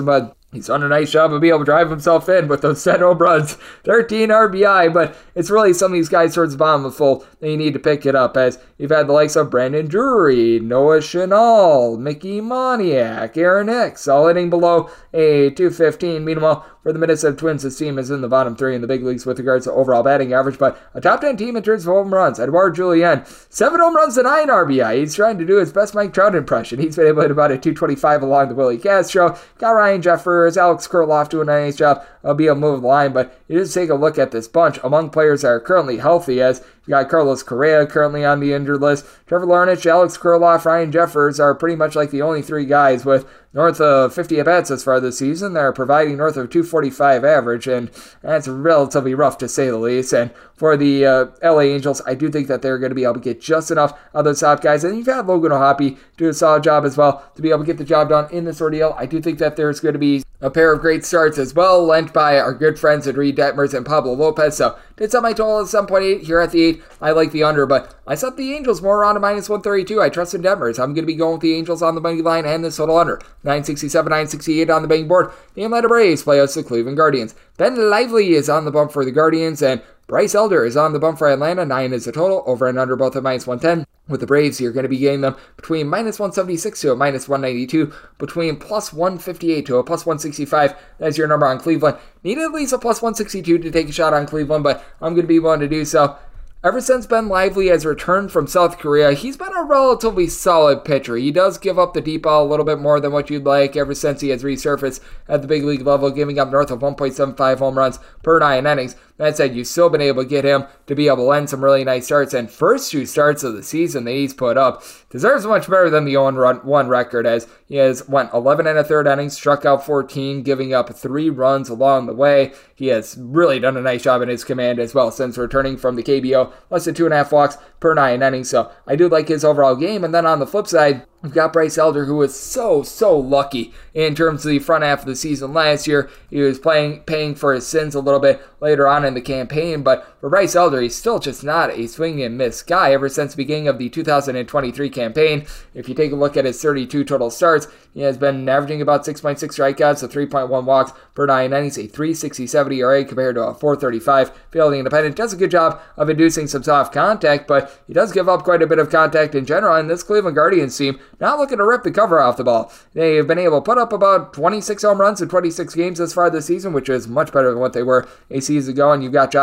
He's done a nice job of being able to drive himself in with those 10 home runs, 13 RBI, but it's really some of these guys towards the bottom of the fold that you need to pick it up, as you've had the likes of Brandon Drury, Noah Chanel, Mickey Moniak, Aaron Hicks, all hitting below a 215. Meanwhile, for the Minnesota Twins, this team is in the bottom 3 in the big leagues with regards to overall batting average, but a top 10 team in terms of home runs. Edouard Julien, 7 home runs to 9 RBI. He's trying to do his best Mike Trout impression. He's been able to hit about a 225 along the Willie Castro. Got Ryan Jeffers, Alex Kirilloff doing a nice job of being able to move the line, but you just take a look at this bunch among players that are currently healthy, as you got Carlos Correa currently on the injured list. Trevor Larnach, Alex Kirilloff, Ryan Jeffers are pretty much like the only 3 guys with north of 50 at-bats as far this season. They're providing north of 245 average, and that's relatively rough to say the least. And for the LA Angels, I do think that they're going to be able to get just enough of those top guys. And you've had Logan O'Hoppe do a solid job as well to be able to get the job done in this ordeal. I do think that there's going to be a pair of great starts as well, lent by our good friends at Reed Detmers and Pablo Lopez. So did set my total at 7.8 here at the 8. I like the under, but I set the Angels more around a minus 132. I trust in Detmers. I'm going to be going with the Angels on the money line and this total under. 967, 968 on the betting board. The Atlanta Braves play us the Cleveland Guardians. Ben Lively is on the bump for the Guardians, and Bryce Elder is on the bump for Atlanta. 9 is the total, over and under both at minus 110. With the Braves, you're going to be getting them between minus 176 to a minus 192, between plus 158 to a plus 165. That's your number on Cleveland. Need at least a plus 162 to take a shot on Cleveland, but I'm going to be willing to do so. Ever since Ben Lively has returned from South Korea, he's been a relatively solid pitcher. He does give up the deep ball a little bit more than what you'd like ever since he has resurfaced at the big league level, giving up north of 1.75 home runs per 9 innings. That said, you've still been able to get him to be able to lend some really nice starts, and first 2 starts of the season that he's put up deserves much better than the 0-1 record, as he has went 11 1/3 innings, struck out 14, giving up 3 runs along the way. He has really done a nice job in his command as well since returning from the KBO, less than 2.5 walks per 9 innings, so I do like his overall game. And then on the flip side, we've got Bryce Elder, who was so lucky in terms of the front half of the season last year. He was paying for his sins a little bit later on in the campaign, but for Bryce Elder, he's still just not a swing and miss guy ever since the beginning of the 2023 campaign. If you take a look at his 32 total starts, he has been averaging about 6.6 strikeouts, so 3.1 walks per 9 innings, a 3.67 ERA compared to a 4.35 fielding independent. Does a good job of inducing some soft contact, but he does give up quite a bit of contact in general, and this Cleveland Guardians team not looking to rip the cover off the ball. They have been able to put up about 26 home runs in 26 games this far this season, which is much better than what they were a season ago. And you've got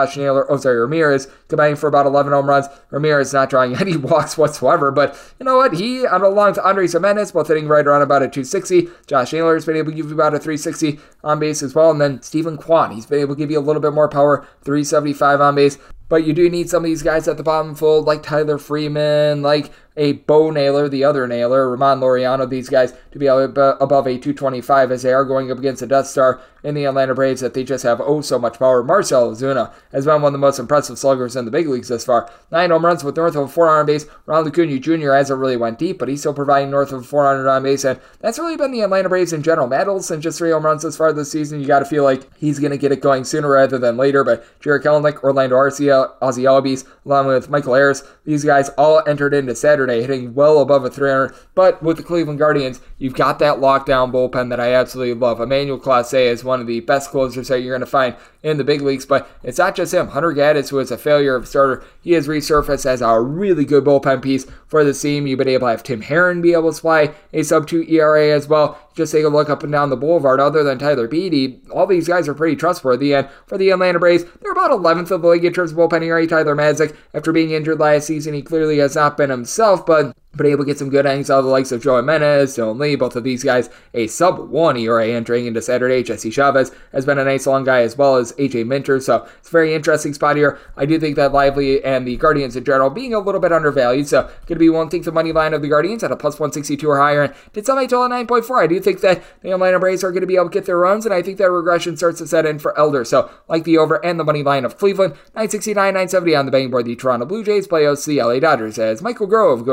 Ramirez combining for about 11 home runs. Ramirez not drawing any walks whatsoever, but you know what? He, along with Andres Gimenez, both hitting right around about a 260. Josh Naylor has been able to give you about a 360 on base as well. And then Stephen Kwan, he's been able to give you a little bit more power, 375 on base. But you do need some of these guys at the bottom fold, like Tyler Freeman, like a Bo Naylor, the other Naylor, Ramon Laureano, these guys to be above a 225 as they are going up against a Death Star in the Atlanta Braves that they just have so much power. Marcell Ozuna has been one of the most impressive sluggers in the big leagues thus far. 9 home runs with north of a 400 on base. Ronald Acuna Jr. hasn't really went deep, but he's still providing north of 400 on base, and that's really been the Atlanta Braves in general. Matt Olson, just 3 home runs this far this season. You got to feel like he's going to get it going sooner rather than later, but Jarred Kelenic, Orlando Arcia, Ozzie Albies, along with Michael Harris, these guys all entered into Saturday hitting well above a 300, but with the Cleveland Guardians, you've got that lockdown bullpen that I absolutely love. Emmanuel Clase is one of the best closers that you're going to find in the big leagues, but it's not just him. Hunter Gaddis, who is a failure of a starter, he has resurfaced as a really good bullpen piece for the team. You've been able to have Tim Herron be able to supply a sub-2 ERA as well. Just take a look up and down the boulevard. Other than Tyler Beede, all these guys are pretty trustworthy. And for the Atlanta Braves, they're about 11th of the league in terms of bullpen ERA. Tyler Madzik, after being injured last season, he clearly has not been himself, but able to get some good innings out of the likes of Joey Jimenez, Dylan Lee, both of these guys a sub-1 ERA entering into Saturday. Jesse Chavez has been a nice long guy, as well as AJ Minter, so it's a very interesting spot here. I do think that Lively and the Guardians in general being a little bit undervalued, so going to be willing to take the money line of the Guardians at a plus 162 or higher, and did sell my total at 9.4. I do think that the Atlanta Braves are going to be able to get their runs, and I think that regression starts to set in for Elder, so like the over and the money line of Cleveland. 969, 970 on the betting board. The Toronto Blue Jays play host the LA Dodgers as Michael Grove goes for the Dodgers.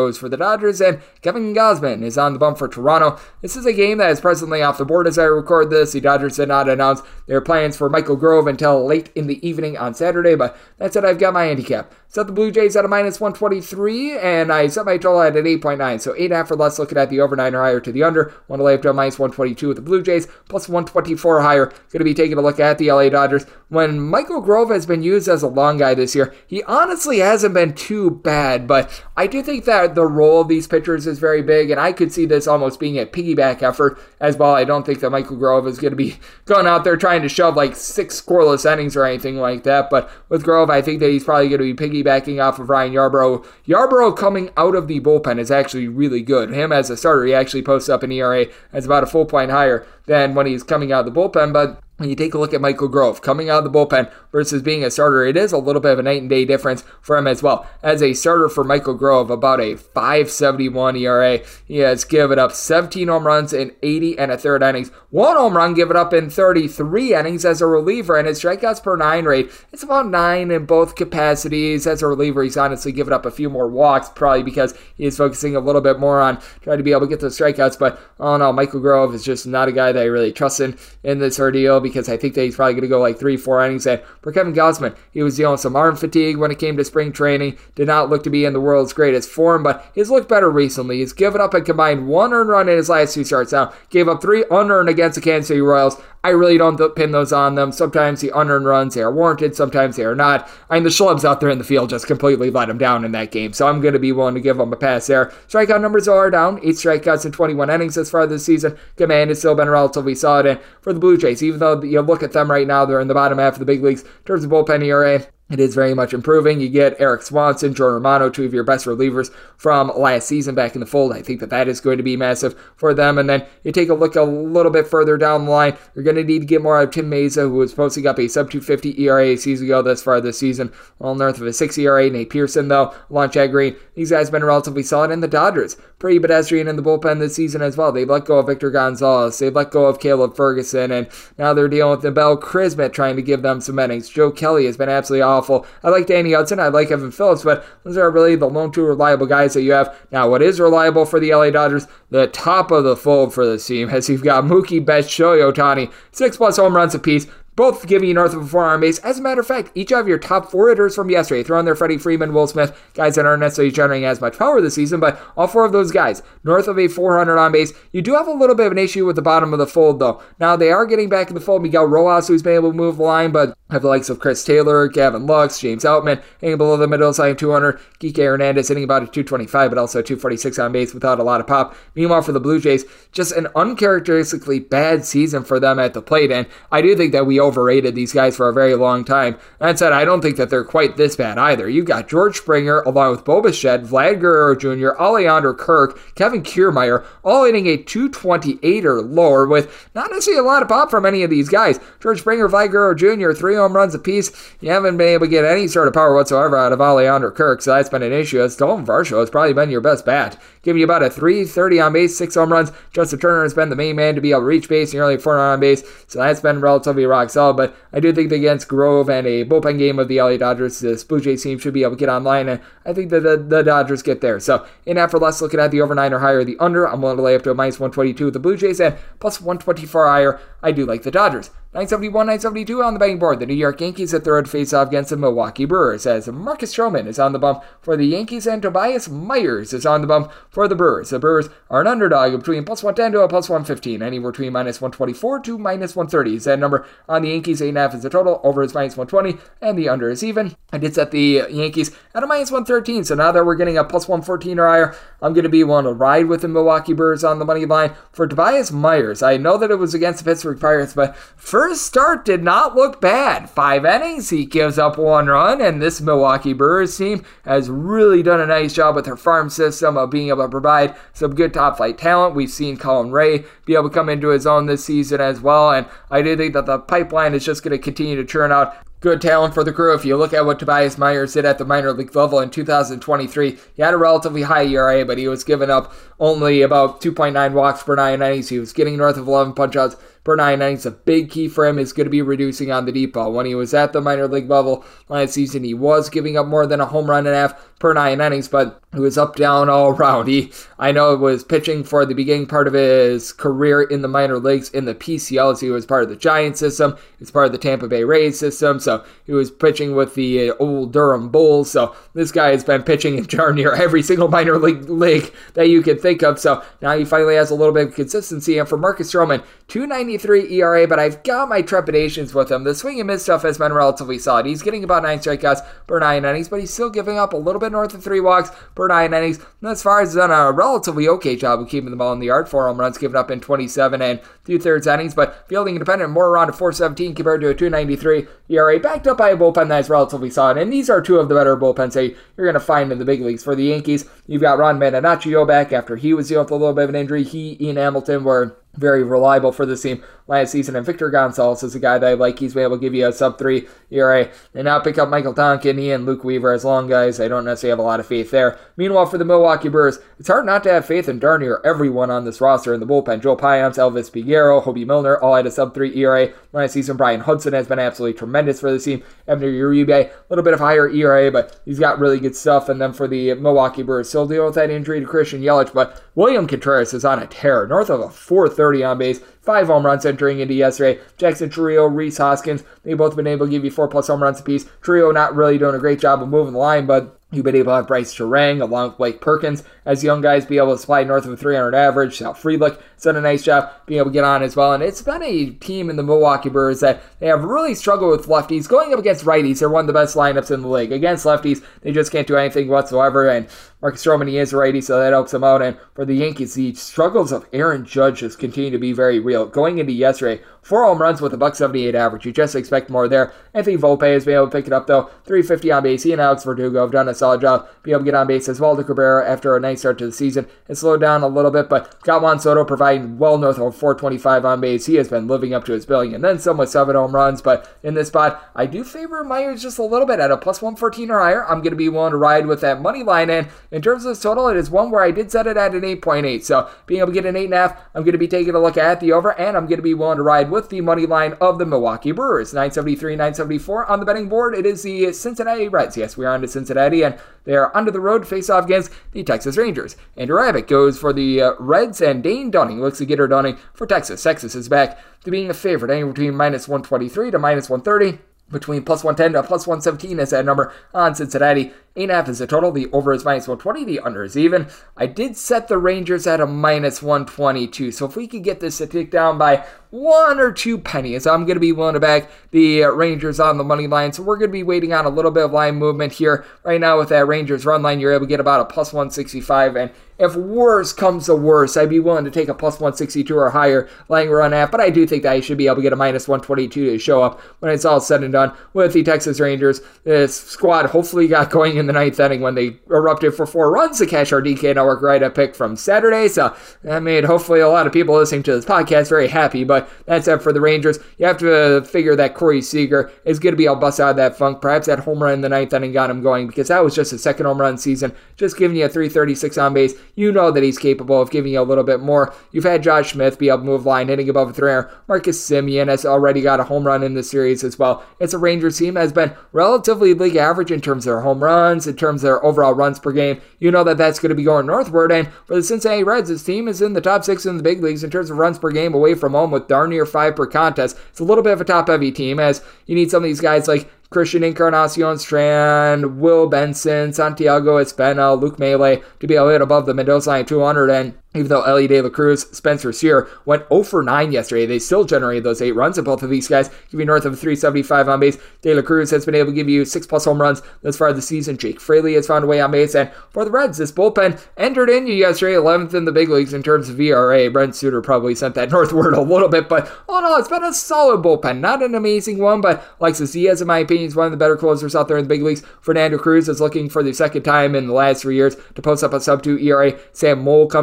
Dodgers, and Kevin Gausman is on the bump for Toronto. This is a game that is presently off the board as I record this. The Dodgers did not announce their plans for Michael Grove until late in the evening on Saturday, but that's it. I've got my handicap. Set the Blue Jays at a minus 123, and I set my total at an 8.9, so 8.5 or less, looking at the over 9 or higher to the under. Want to lay up to a minus 122 with the Blue Jays, plus 124 higher. Going to be taking a look at the LA Dodgers. When Michael Grove has been used as a long guy this year, he honestly hasn't been too bad, but I do think that the role of these pitchers is very big, and I could see this almost being a piggyback effort as well. I don't think that Michael Grove is going to be going out there trying to shove like 6 scoreless innings or anything like that, but with Grove, I think that he's probably going to be piggybacking off of Ryan Yarbrough. Yarbrough coming out of the bullpen is actually really good. Him as a starter, he actually posts up an ERA that's about a full point higher than when he's coming out of the bullpen, but when you take a look at Michael Grove coming out of the bullpen versus being a starter, it is a little bit of a night and day difference for him as well. As a starter for Michael Grove, about a 5.71 ERA. He has given up 17 home runs in 80 and a third innings. 1 home run given up in 33 innings as a reliever, and his strikeouts per 9 rate, it's about 9 in both capacities. As a reliever, he's honestly given up a few more walks, probably because he is focusing a little bit more on trying to be able to get those strikeouts, but all in all, Michael Grove is just not a guy that I really trust in this ordeal, because I think that he's probably going to go like 3-4 innings. And for Kevin Gausman, he was dealing with some arm fatigue when it came to spring training. Did not look to be in the world's greatest form, but he's looked better recently. He's given up a combined 1 earned run in his last 2 starts. Now, gave up 3 unearned against the Kansas City Royals. I really don't pin those on them. Sometimes the unearned runs, they are warranted. Sometimes they are not. I mean, the schlubs out there in the field just completely let him down in that game. So I'm going to be willing to give him a pass there. Strikeout numbers are down. 8 strikeouts in 21 innings as far this season. Command has still been relatively solid. And for the Blue Jays, even though you look at them right now, they're in the bottom half of the big leagues in terms of bullpen ERA. It is very much improving. You get Eric Swanson, Jordan Romano, 2 of your best relievers from last season back in the fold. I think that is going to be massive for them. And then you take a look a little bit further down the line. You're going to need to get more out of Tim Mesa, who was posting up a sub-250 ERA a season ago thus far this season. Well north of a 6 ERA. Nate Pearson, though, along Chad Green. These guys have been relatively solid. And the Dodgers, pretty pedestrian in the bullpen this season as well. They've let go of Victor Gonzalez. They've let go of Caleb Ferguson. And now they're dealing with Nabel Christmas trying to give them some innings. Joe Kelly has been absolutely awful. I like Danny Hudson, I like Evan Phillips, but those are really the lone 2 reliable guys that you have. Now, what is reliable for the LA Dodgers? The top of the fold for this team, as you've got Mookie Betts, Shohei Ohtani, 6+ home runs apiece, both giving you north of a 4 base. As a matter of fact, each of your top 4 hitters from yesterday, throw in there Freddie Freeman, Will Smith, guys that aren't necessarily generating as much power this season, but all 4 of those guys, north of a 400 on base. You do have a little bit of an issue with the bottom of the fold, though. Now, they are getting back in the fold. Miguel Rojas, who's been able to move the line, but have the likes of Chris Taylor, Gavin Lux, James Outman, hanging below the middle side 200, Kike Hernandez hitting about a 225, but also 246 on base without a lot of pop. Meanwhile, for the Blue Jays, just an uncharacteristically bad season for them at the plate, and I do think that we overrated these guys for a very long time. That said, I don't think that they're quite this bad either. You've got George Springer, along with Bo Bichette, Vlad Guerrero Jr., Alejandro Kirk, Kevin Kiermaier, all hitting a 228 or lower with not necessarily a lot of pop from any of these guys. George Springer, Vlad Guerrero Jr., 3 home runs apiece. You haven't been able to get any sort of power whatsoever out of Alejandro Kirk, so that's been an issue. As Dalton Varsho has probably been your best bat, giving you about a 330 on base, 6 home runs. Justin Turner has been the main man to be able to reach base, nearly 400 on base, so that's been relatively rock solid, but I do think that against Grove and a bullpen game of the LA Dodgers, this Blue Jays team should be able to get online, and I think that the Dodgers get there. So, in after less, looking at the over 9 or higher, the under, I'm willing to lay up to a minus 122 with the Blue Jays, and plus 124 higher, I do like the Dodgers. 971, 972 on the betting board. The New York Yankees at third face-off against the Milwaukee Brewers, as Marcus Stroman is on the bump for the Yankees and Tobias Myers is on the bump for the Brewers. The Brewers are an underdog between plus 110 to a plus 115, anywhere between minus 124 to minus 130 is that number on the Yankees. 8.5 is the total, over is minus 120, and the under is even. I did set the Yankees at a minus 113, so now that we're getting a plus 114 or higher, I'm going to be willing to ride with the Milwaukee Brewers on the money line. For Tobias Myers, I know that it was against the Pittsburgh Pirates, but first start did not look bad. 5 innings, he gives up 1 run, and this Milwaukee Brewers team has really done a nice job with their farm system of being able to provide some good top-flight talent. We've seen Colin Ray be able to come into his own this season as well, and I do think that the pipeline is just going to continue to churn out good talent for the crew. If you look at what Tobias Myers did at the minor league level in 2023, he had a relatively high ERA, but he was giving up only about 2.9 walks per 9 innings. He was getting north of 11 punch-outs, per 9 innings. A big key for him is going to be reducing on the deep ball. When he was at the minor league level last season, he was giving up more than a home run and a half per 9 innings, but it was up, down, all around. I know it was pitching for the beginning part of his career in the minor leagues in the PCLs. He was part of the Giants system. He was part of the Tampa Bay Rays system, so he was pitching with the old Durham Bulls. So this guy has been pitching in darn near every single minor league that you could think of. So now he finally has a little bit of consistency. And for Marcus Stroman, 2.93 ERA, but I've got my trepidations with him. The swing and miss stuff has been relatively solid. He's getting about 9 strikeouts per 9 innings, but he's still giving up a little bit north of 3 walks per 9 innings. And as far as he's done a relatively okay job of keeping the ball in the yard, 4 home runs given up in 27 and 2/3 innings, but fielding independent, more around a 4.17 compared to a 2.93 ERA, backed up by a bullpen that is relatively solid. And these are two of the better bullpens that you're going to find in the big leagues. For the Yankees, you've got Ron Marinaccio back after he was dealing with a little bit of an injury. Ian Hamilton were very reliable for this team last season, and Victor Gonzalez is a guy that I like. He's been able to give you a sub-3 ERA. They now pick up Michael Tonkin and Luke Weaver as long guys. I don't necessarily have a lot of faith there. Meanwhile, for the Milwaukee Brewers, it's hard not to have faith in darn near everyone on this roster in the bullpen. Joe Payamps, Elvis Figueroa, Hobie Milner all had a sub-3 ERA last season. Brian Hudson has been absolutely tremendous for this team. Ebner Uribe, a little bit of higher ERA, but he's got really good stuff. And then for the Milwaukee Brewers, still dealing with that injury to Christian Yelich, but William Contreras is on a tear, north of a 430 on base. 5 home runs entering into yesterday. Jackson Trujillo, Rhys Hoskins, they've both been able to give you 4+ home runs apiece. Trujillo not really doing a great job of moving the line, but you've been able to have Bryce Terang along with Blake Perkins as young guys be able to supply north of a 300 average. Sal Friedlich has done a nice job being able to get on as well. And it's been a team in the Milwaukee Brewers that they have really struggled with lefties. Going up against righties, they're one of the best lineups in the league. Against lefties, they just can't do anything whatsoever. And Marcus Stroman, he is a righty, so that helps him out. And for the Yankees, the struggles of Aaron Judge just continue to be very real. Going into yesterday, 4 home runs with a .178 average. You just expect more there. Anthony Volpe has been able to pick it up, though. 350 on base. He and Alex Verdugo have done a solid job being able to get on base as well. Cabrera, after a nice start to the season, has slowed down a little bit, but got Juan Soto providing well north of 425 on base. He has been living up to his billing, and then some with 7 home runs. But in this spot, I do favor Myers just a little bit at a +114 or higher. I'm going to be willing to ride with that money line, and in terms of this total, it is one where I did set it at an 8.8. So being able to get an 8.5, I'm going to be taking a look at the over, and I'm going to be willing to ride with the money line of the Milwaukee Brewers. 973, 974 on the betting board. It is the Cincinnati Reds. Yes, we are on to Cincinnati, and they are under the road to face off against the Texas Rangers. Andrew Abbott goes for the Reds, and Dane Dunning looks to get her Dunning for Texas. Texas is back to being a favorite, anywhere between -123 to -130. Between +110 to +117 is that number on Cincinnati. 8.5 is the total. The over is -120. The under is even. I did set the Rangers at a -122. So if we could get this to tick down by 1 or 2 pennies, I'm going to be willing to back the Rangers on the money line. So we're going to be waiting on a little bit of line movement here. Right now with that Rangers run line, you're able to get about a +165. And if worse comes to worse, I'd be willing to take a +162 or higher laying run at. But I do think that I should be able to get a -122 to show up when it's all said and done with the Texas Rangers. This squad hopefully got going in the 9th inning when they erupted for 4 runs to catch our DK Network right pick from Saturday. So that made hopefully a lot of people listening to this podcast very happy. But that's it for the Rangers. You have to figure that Corey Seager is going to be able to bust out of that funk. Perhaps that home run in the 9th inning got him going, because that was just his 2nd home run season. Just giving you a 336 on base. You know that he's capable of giving you a little bit more. You've had Josh Smith be able to move line, hitting above a 300. Marcus Semien has already got a home run in this series as well. It's a Rangers team that has been relatively league average in terms of their home runs, in terms of their overall runs per game. You know that that's going to be going northward. And for the Cincinnati Reds, this team is in the top 6 in the big leagues in terms of runs per game away from home, with darn near 5 per contest. It's a little bit of a top-heavy team, as you need some of these guys like Christian Encarnacion Strand, Will Benson, Santiago Espina, Luke Maile to be able to hit above the Mendoza line 200. And even though Ellie De La Cruz, Spencer Sear went 0 for 9 yesterday, they still generated those 8 runs, and both of these guys give you north of 375 on base. De La Cruz has been able to give you 6+ home runs thus far this season. Jake Fraley has found a way on base, and for the Reds, this bullpen entered in yesterday 11th in the big leagues in terms of ERA. Brent Suter probably sent that northward a little bit, but all in all, it's been a solid bullpen. Not an amazing one, but Alexis Diaz, in my opinion, is one of the better closers out there in the big leagues. Fernando Cruz is looking for the 2nd time in the last 3 years to post up a sub-2 ERA. Sam Moll coming back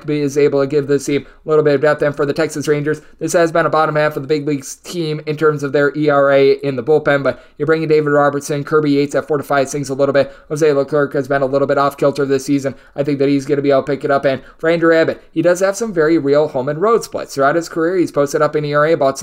Black is able to give this team a little bit of depth. And for the Texas Rangers, this has been a bottom half of the big leagues team in terms of their ERA in the bullpen, but you're bringing David Robertson, Kirby Yates at fortify things a little bit. Jose Leclerc has been a little bit off kilter this season. I think that he's going to be able to pick it up. And for Andrew Abbott, he does have some very real home and road splits. Throughout his career, he's posted up in ERA about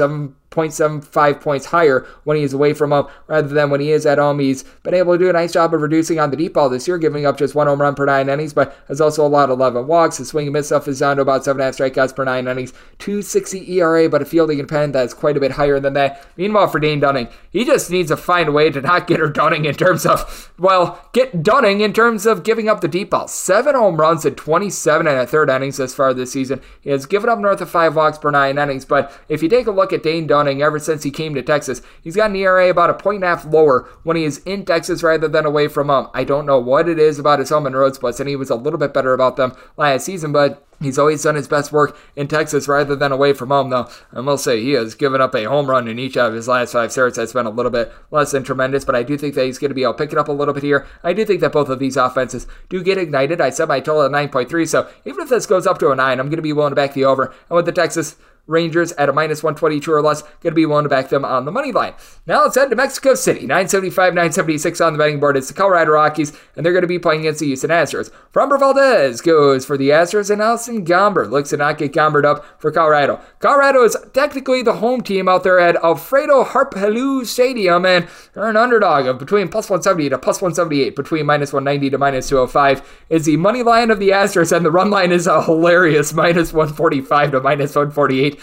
7.75 points higher when he's away from home rather than when he is at home. He's been able to do a nice job of reducing on the deep ball this year, giving up just 1 home run per 9 innings, but has also allowed 11 walks. His swing and miss stuff is down to about 7.5 strikeouts per 9 innings, 2.60 ERA, but a fielding independent that's quite a bit higher than that. Meanwhile, for Dane Dunning, he just needs to find a way to not get her Dunning in terms of, get Dunning in terms of giving up the deep ball. 7 home runs in 27 and a third innings thus far this season. He has given up north of 5 walks per 9 innings, but if you take a look at Dane Dunning, ever since he came to Texas, he's got an ERA about a 1.5 lower when he is in Texas rather than away from home. I don't know what it is about his home and road splits, and he was a little bit better about them last season, but he's always done his best work in Texas rather than away from home, though. I will say he has given up a home run in each of his last 5 starts. That's been a little bit less than tremendous, but I do think that he's going to be able to pick it up a little bit here. I do think that both of these offenses do get ignited. I set my total at 9.3, so even if this goes up to a 9, I'm going to be willing to back the over. And with the Texas Rangers at a minus 122 or less, going to be willing to back them on the money line. Now let's head to Mexico City. 975, 976 on the betting board. It's the Colorado Rockies, and they're going to be playing against the Houston Astros. Framber Valdez goes for the Astros, and Allison Gomber looks to not get Gombered up for Colorado. Colorado is technically the home team out there at Alfredo Harp-Helú Stadium, and they're an underdog of between plus 170 to plus 178, between minus 190 to minus 205 is the money line of the Astros, and the run line is a hilarious minus 145 to minus 148.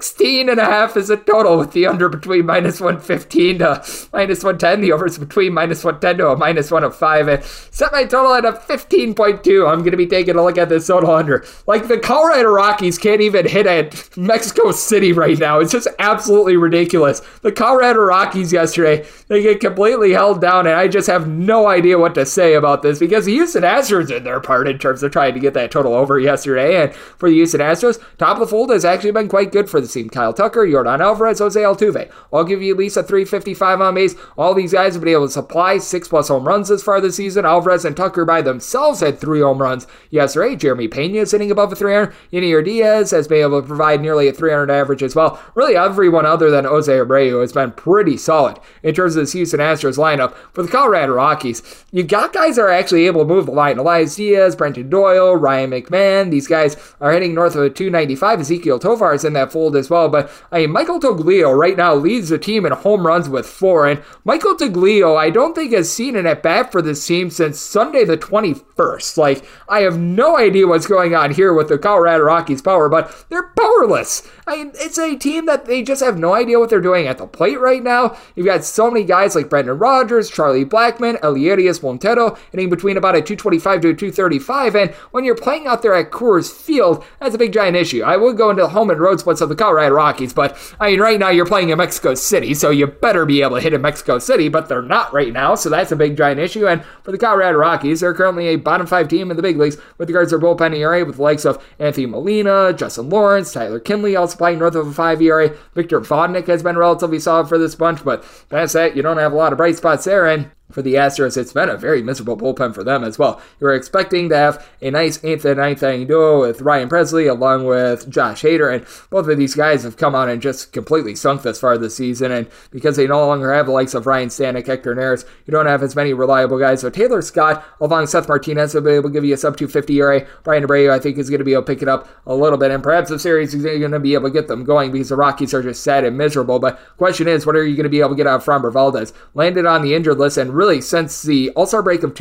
16.5 is a total, with the under between minus 115 to minus 110. The over is between minus 110 to a minus 105. And set my total at a 15.2. I'm going to be taking a look at this total under. Like, the Colorado Rockies can't even hit at Mexico City right now. It's just absolutely ridiculous. The Colorado Rockies yesterday, they get completely held down, and I just have no idea what to say about this, because the Houston Astros did their part in terms of trying to get that total over yesterday. And for the Houston Astros, top of the fold has actually been quite good for the team. Kyle Tucker, Yordan Alvarez, Jose Altuve. I'll give you at least a 355 on base. All these guys have been able to supply 6+ home runs this far this season. Alvarez and Tucker by themselves had 3 home runs yesterday. Jeremy Pena is hitting above a 300. Yanier Diaz has been able to provide nearly a 300 average as well. Really, everyone other than Jose Abreu has been pretty solid in terms of this Houston Astros lineup. For the Colorado Rockies, you got guys that are actually able to move the line. Elias Diaz, Brenton Doyle, Ryan McMahon. These guys are hitting north of a 295. Ezekiel Tovar is in that fold as well, but Michael Toglio right now leads the team in home runs with 4, and Michael Toglio, I don't think has seen an at-bat for this team since Sunday the 21st. Like, I have no idea what's going on here with the Colorado Rockies power, but they're powerless. It's a team that they just have no idea what they're doing at the plate right now. You've got so many guys like Brendan Rodgers, Charlie Blackmon, Eliarius Montero hitting between about a 225 to a 235, and when you're playing out there at Coors Field, that's a big giant issue. I would go into the home and road splits of the Colorado Rockies, but right now you're playing in Mexico City, so you better be able to hit in Mexico City, but they're not right now, so that's a big giant issue. And for the Colorado Rockies, they're currently a bottom 5 team in the big leagues with regards to their bullpen ERA, with the likes of Anthony Molina, Justin Lawrence, Tyler Kinley also playing north of a 5 ERA. Victor Vodnik has been relatively solid for this bunch, but that's that. You don't have a lot of bright spots there, and for the Astros, it's been a very miserable bullpen for them as well. You were expecting to have a nice 8th and 9th inning duo with Ryan Presley along with Josh Hader, and both of these guys have come on and just completely sunk this far this season, and because they no longer have the likes of Ryan Stanek, Hector Neris, you don't have as many reliable guys. So Taylor Scott along with Seth Martinez will be able to give you a sub-250 ERA. Brian Abreu, I think, is going to be able to pick it up a little bit, and perhaps the series is going to be able to get them going because the Rockies are just sad and miserable. But question is, what are you going to be able to get out of Framber Valdez? Landed on the injured list, and really since the All-Star break of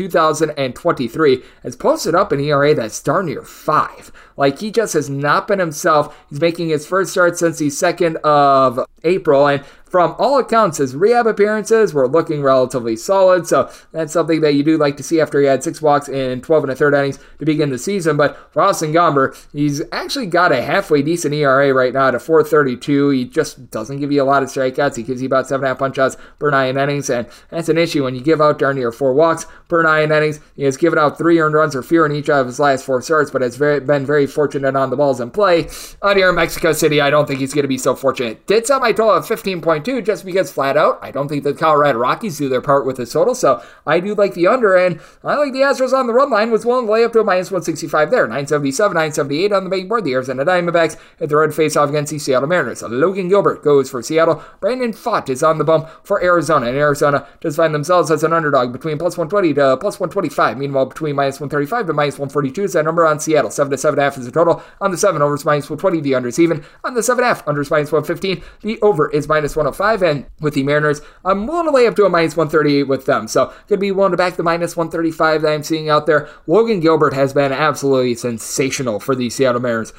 2023 has posted up an ERA that's darn near 5. Like, he just has not been himself. He's making his first start since the 2nd of April, and from all accounts, his rehab appearances were looking relatively solid, so that's something that you do like to see after he had 6 walks in 12 1/3 innings to begin the season. But for Austin Gomber, he's actually got a halfway decent ERA right now at a 4.32. He just doesn't give you a lot of strikeouts. He gives you about 7.5 punch-outs per 9 innings, and that's an issue when you give out darn near 4 walks per 9 innings. He has given out 3 earned runs or fewer in each of his last 4 starts, but has been very fortunate on the balls in play. Out here in Mexico City, I don't think he's going to be so fortunate. Did set my total at 15.5. 1.2 just because flat out, I don't think the Colorado Rockies do their part with this total, so I do like the under, and I like the Astros on the run line. Was willing to lay up to a minus 165 there. 977, 978 on the betting board. The Arizona Diamondbacks at the road face-off against the Seattle Mariners. Logan Gilbert goes for Seattle. Brandon Pfaadt is on the bump for Arizona, and Arizona does find themselves as an underdog between plus 120 to plus 125. Meanwhile, between minus 135 to minus 142 is that number on Seattle. 7 to 7.5 is the total. On the 7, over is minus 120. The under is even. On the 7.5, under is minus 115. The over is minus 105, and with the Mariners, I'm willing to lay up to a minus 138 with them, so could be willing to back the minus 135 that I'm seeing out there. Logan Gilbert has been absolutely sensational for the Seattle Mariners.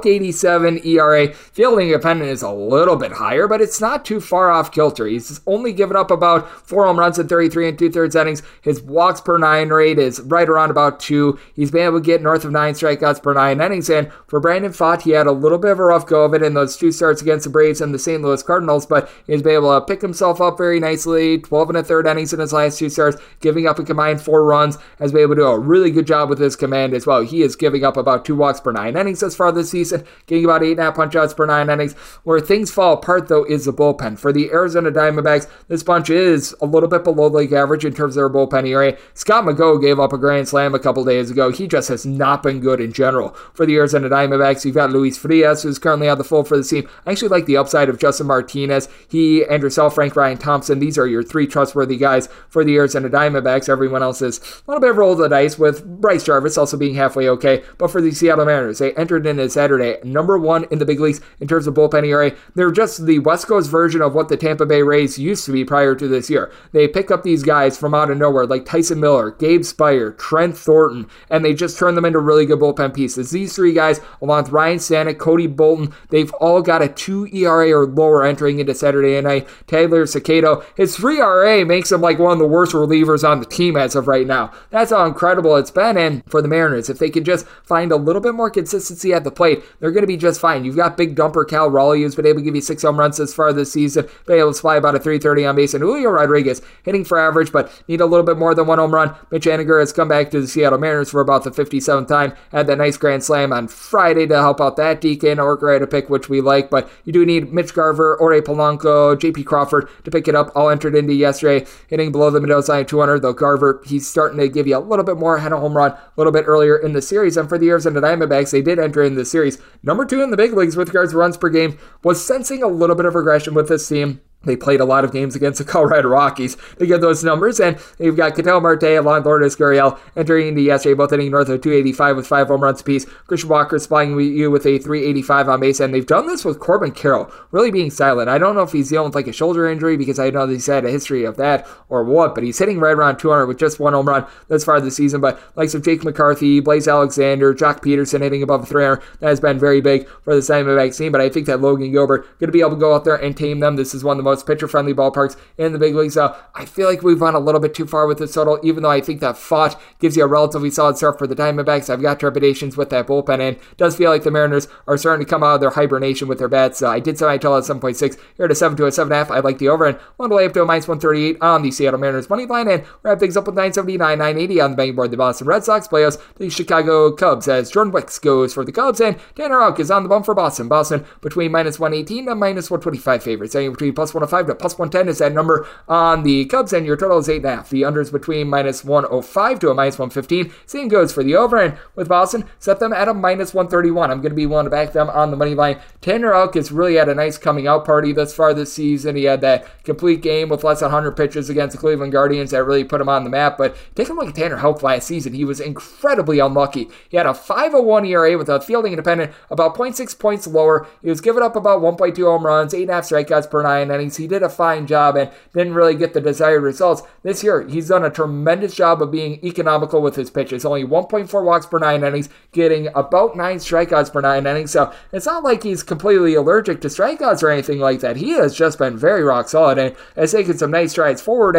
.87 ERA. Fielding independent is a little bit higher, but it's not too far off kilter. He's only given up about 4 home runs in 33 2/3 innings. His walks per 9 rate is right around about 2. He's been able to get north of 9 strikeouts per 9 innings, and for Brandon Pfaadt, he had a little bit of a rough go of it in those 2 starts against the Braves and the St. Louis Cardinals, but he's been able to pick himself up very nicely. 12 1/3 innings in his last 2 starts, giving up a combined 4 runs, has been able to do a really good job with his command as well. He is giving up about 2 walks per 9 innings as far this season, getting about 8.5 punch-outs per 9 innings. Where things fall apart, though, is the bullpen. For the Arizona Diamondbacks, this bunch is a little bit below league average in terms of their bullpen ERA. Scott McGough gave up a grand slam a couple days ago. He just has not been good in general. For the Arizona Diamondbacks, you've got Luis Frias, who's currently on the fold for the team. I actually like the upside of Justin Martinez. He, Andrew Self, Frank Ryan Thompson, these are your 3 trustworthy guys for the Arizona Diamondbacks. Everyone else is a little bit of a roll of the dice, with Bryce Jarvis also being halfway okay. But for the Seattle Mariners, they entered into Saturday number 1 in the big leagues in terms of bullpen ERA. They're just the West Coast version of what the Tampa Bay Rays used to be prior to this year. They pick up these guys from out of nowhere like Tyson Miller, Gabe Spire, Trent Thornton, and they just turn them into really good bullpen pieces. These 3 guys, along with Ryan Stanek, Cody Bolton, they've all got a 2 ERA or lower entering into Saturday night. Tyler Cicado, his 3 ERA makes him like one of the worst relievers on the team as of right now. That's how incredible it's been, and for the Mariners, if they could just find a little bit more consistency at the plate, they're going to be just fine. You've got big dumper Cal Raleigh, who's been able to give you 6 home runs this far this season, been able to supply about a 330 on base, and Julio Rodriguez hitting for average, but need a little bit more than 1 home run. Mitch Haniger has come back to the Seattle Mariners for about the 57th time, had that nice grand slam on Friday to help out that DK Orker at a pick, which we like, but you do need Mitch Garver, Ore Polanco, JP Crawford to pick it up, all entered into yesterday, hitting below the Mendoza 200, though Garver, he's starting to give you a little bit more, had a home run a little bit earlier in the series, and for the Arizona Diamondbacks, they did enter in the series number 2 in the big leagues with regards to runs per game, was sensing a little bit of regression with this team. They played a lot of games against the Colorado Rockies to get those numbers, and you've got Ketel Marte along Lourdes Gurriel entering into yesterday, both hitting north of 285 with 5 home runs apiece. Christian Walker supplying you with a 385 on base, and they've done this with Corbin Carroll, really being silent. I don't know if he's dealing with like a shoulder injury, because I know he's had a history of that or what, but he's hitting right around 200 with just 1 home run thus far this season. But likes of Jake McCarthy, Blaze Alexander, Jock Peterson hitting above 300, that has been very big for the Diamondbacks team, but I think that Logan Gilbert going to be able to go out there and tame them. This is one of the most pitcher-friendly ballparks in the big leagues. So I feel like we've gone a little bit too far with this total, even though I think that Pfaadt gives you a relatively solid start for the Diamondbacks. I've got trepidations with that bullpen, and it does feel like the Mariners are starting to come out of their hibernation with their bats. So I did set my total at 7.6. Here at a 7 to a 7.5. I like the over, and one to lay up to a minus 138 on the Seattle Mariners money line, and wrap things up with 979, 980 on the betting board. The Boston Red Sox playoffs, the Chicago Cubs, as Jordan Wicks goes for the Cubs, and Tanner Houck is on the bump for Boston. Boston between minus 118 and minus 125 favorites. Anywhere between plus 105 to plus 110 is that number on the Cubs, and your total is 8.5. The unders between minus 105 to a minus 115. Same goes for the over, and with Boston, set them at a minus 131. I'm going to be willing to back them on the money line. Tanner Houck has really had a nice coming out party thus far this season. He had that complete game with less than 100 pitches against the Cleveland Guardians that really put him on the map, but take a look at Tanner Houck last season. He was incredibly unlucky. He had a 5.01 ERA with a fielding independent about 0.6 points lower. He was giving up about 1.2 home runs, 8.5 strikeouts per 9 innings. He did a fine job and didn't really get the desired results. This year, he's done a tremendous job of being economical with his pitches. Only 1.4 walks per 9 innings, getting about 9 strikeouts per 9 innings. So it's not like he's completely allergic to strikeouts or anything like that. He has just been very rock solid and has taken some nice strides forward, and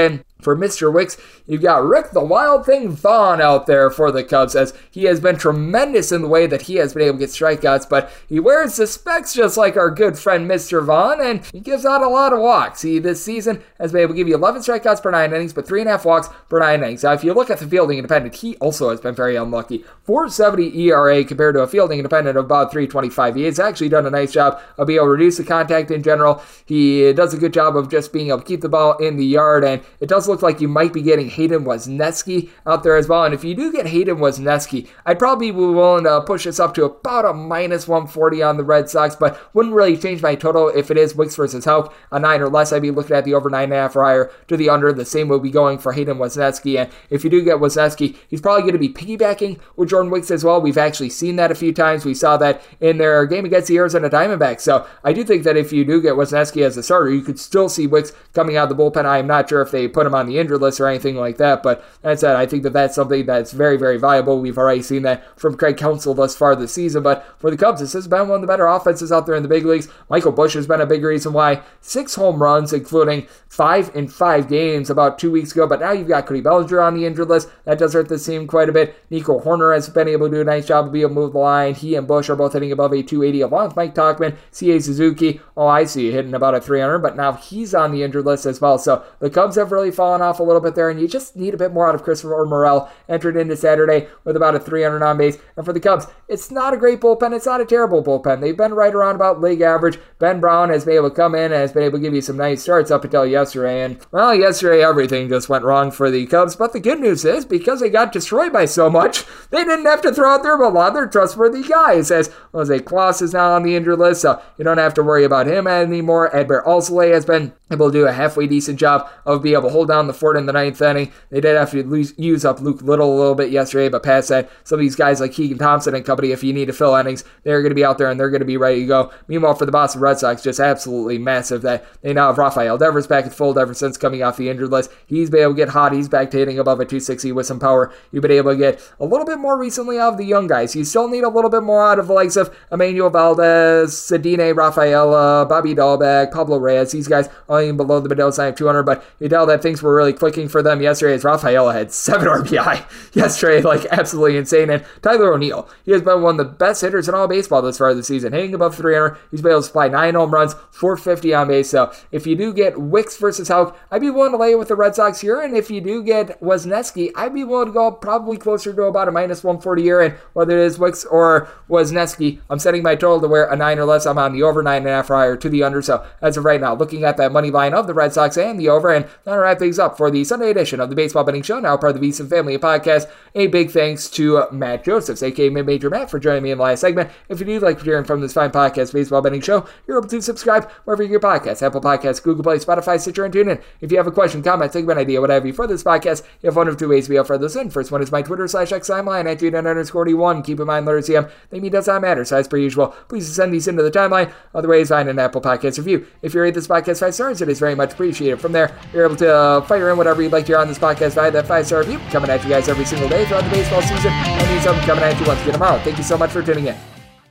For Mr. Wicks, you've got Rick the Wild Thing Vaughn out there for the Cubs, as he has been tremendous in the way that he has been able to get strikeouts, but he wears the specs just like our good friend Mr. Vaughn, and he gives out a lot of walks. He, this season, has been able to give you 11 strikeouts per 9 innings, but 3.5 walks per 9 innings. Now, if you look at the fielding independent, he also has been very unlucky. 4.70 ERA compared to a fielding independent of about 3.25. He has actually done a nice job of being able to reduce the contact in general. He does a good job of just being able to keep the ball in the yard, and it does look like you might be getting Hayden Wesneski out there as well. And if you do get Hayden Wesneski, I'd probably be willing to push this up to about a minus 140 on the Red Sox, but wouldn't really change my total if it is Wicks versus Houck, a 9 or less. I'd be looking at the over 9.5 or higher to the under. The same will be going for Hayden Wesneski. And if you do get Wesneski, he's probably going to be piggybacking with Jordan Wicks as well. We've actually seen that a few times. We saw that in their game against the Arizona Diamondbacks. So I do think that if you do get Wesneski as a starter, you could still see Wicks coming out of the bullpen. I am not sure if they put him on the injured list or anything like that, but that said, I think that that's something that's very, very viable. We've already seen that from Craig Counsell thus far this season, but for the Cubs, this has been one of the better offenses out there in the big leagues. Michael Busch has been a big reason why. 6 home runs, including 5 in 5 games about 2 weeks ago, but now you've got Cody Bellinger on the injured list. That does hurt the team quite a bit. Nico Horner has been able to do a nice job of being able to move the line. He and Busch are both hitting above a 280, along with Mike Tauchman. C.A. Suzuki, I see hitting about a 300, but now he's on the injured list as well. So the Cubs have really fallen off a little bit there, and you just need a bit more out of Christopher Morel. Entered into Saturday with about a 300 on base. And for the Cubs, it's not a great bullpen. It's not a terrible bullpen. They've been right around about league average. Ben Brown has been able to come in and has been able to give you some nice starts up until yesterday. And, well, yesterday everything just went wrong for the Cubs. But the good news is, because they got destroyed by so much, they didn't have to throw out there a lot of their trustworthy guys. As Jose Claus is now on the injured list, so you don't have to worry about him anymore. Edbert Alzolay has been able to do a halfway decent job of being able to hold down the fort in the 9th inning. They did have to use up Luke Little a little bit yesterday, but past that, some of these guys like Keegan Thompson and company, if you need to fill innings, they're going to be out there and they're going to be ready to go. Meanwhile, for the Boston Red Sox, just absolutely massive that they now have Rafael Devers back in fold ever since coming off the injured list. He's been able to get hot. He's back to hitting above a 260 with some power. You've been able to get a little bit more recently out of the young guys. You still need a little bit more out of the likes of Emmanuel Valdez, Cedine Rafaela, Bobby Dahlbeck, Pablo Reyes. These guys only below the Mendoza sign of 200, but you tell that things were really clicking for them yesterday as Rafaela had 7 RBI yesterday, like absolutely insane. And Tyler O'Neill, he has been one of the best hitters in all baseball this far this season, hitting above 300. He's been able to supply 9 home runs, 450 on base. So if you do get Wicks versus Houck, I'd be willing to lay it with the Red Sox here. And if you do get Wesneski, I'd be willing to go probably closer to about a minus 140 here. And whether it is Wicks or Wesneski, I'm setting my total to where a 9 or less. I'm on the over 9.5 or higher to the under. So as of right now, looking at that money line of the Red Sox and the over, and that'll wrap things up for the Sunday edition of the Baseball Betting Show, now part of the VSiN Family Podcast. A big thanks to Matt Josephs, aka Mid-Major Matt, for joining me in the last segment. If you do like hearing from this fine podcast, Baseball Betting Show, you're able to subscribe wherever you get podcasts, Apple Podcasts, Google Play, Spotify, Stitcher, and TuneIn. If you have a question, comment, think of an idea, whatever you for this podcast, you have one of 2 ways to be able to listen. First one is my Twitter/X timeline at @JUDN_41. Keep in mind, letter CM, they mean does not matter. So as per usual, please send these into the timeline. Other ways, find an Apple Podcast review. If you rate this podcast 5 stars, it is very much appreciated. From there, you're able to fire in whatever you'd like to hear on this podcast via that 5-star review, coming at you guys every single day throughout the baseball season, and these are coming at you once again tomorrow. Thank you so much for tuning in.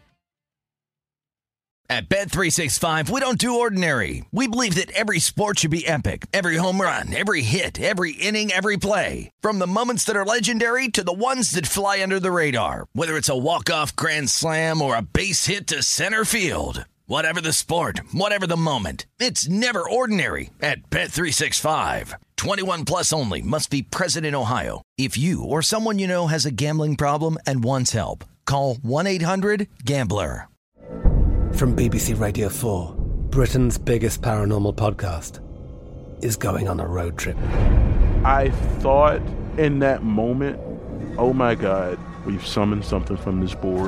At Bet365, we don't do ordinary. We believe that every sport should be epic. Every home run, every hit, every inning, every play. From the moments that are legendary to the ones that fly under the radar. Whether it's a walk-off grand slam or a base hit to center field. Whatever the sport, whatever the moment, it's never ordinary at Bet365. 21 plus only. Must be present in Ohio. If you or someone you know has a gambling problem and wants help, call 1-800-GAMBLER. From BBC Radio 4, Britain's biggest paranormal podcast is going on a road trip. I thought in that moment, oh my God, we've summoned something from this board.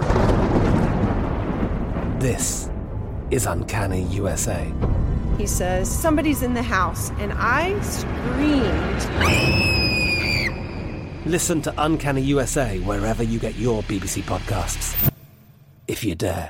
This is Uncanny USA. He says, somebody's in the house, and I screamed. Listen to Uncanny USA wherever you get your BBC podcasts, if you dare.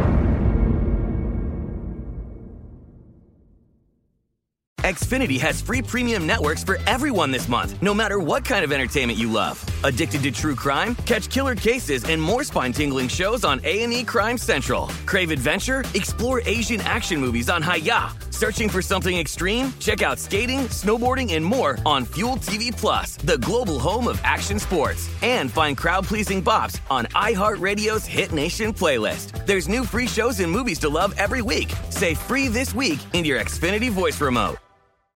Xfinity has free premium networks for everyone this month, no matter what kind of entertainment you love. Addicted to true crime? Catch killer cases and more spine-tingling shows on A&E Crime Central. Crave adventure? Explore Asian action movies on Hi-YAH. Searching for something extreme? Check out skating, snowboarding, and more on Fuel TV Plus, the global home of action sports. And find crowd-pleasing bops on iHeartRadio's Hit Nation playlist. There's new free shows and movies to love every week. Say free this week in your Xfinity voice remote.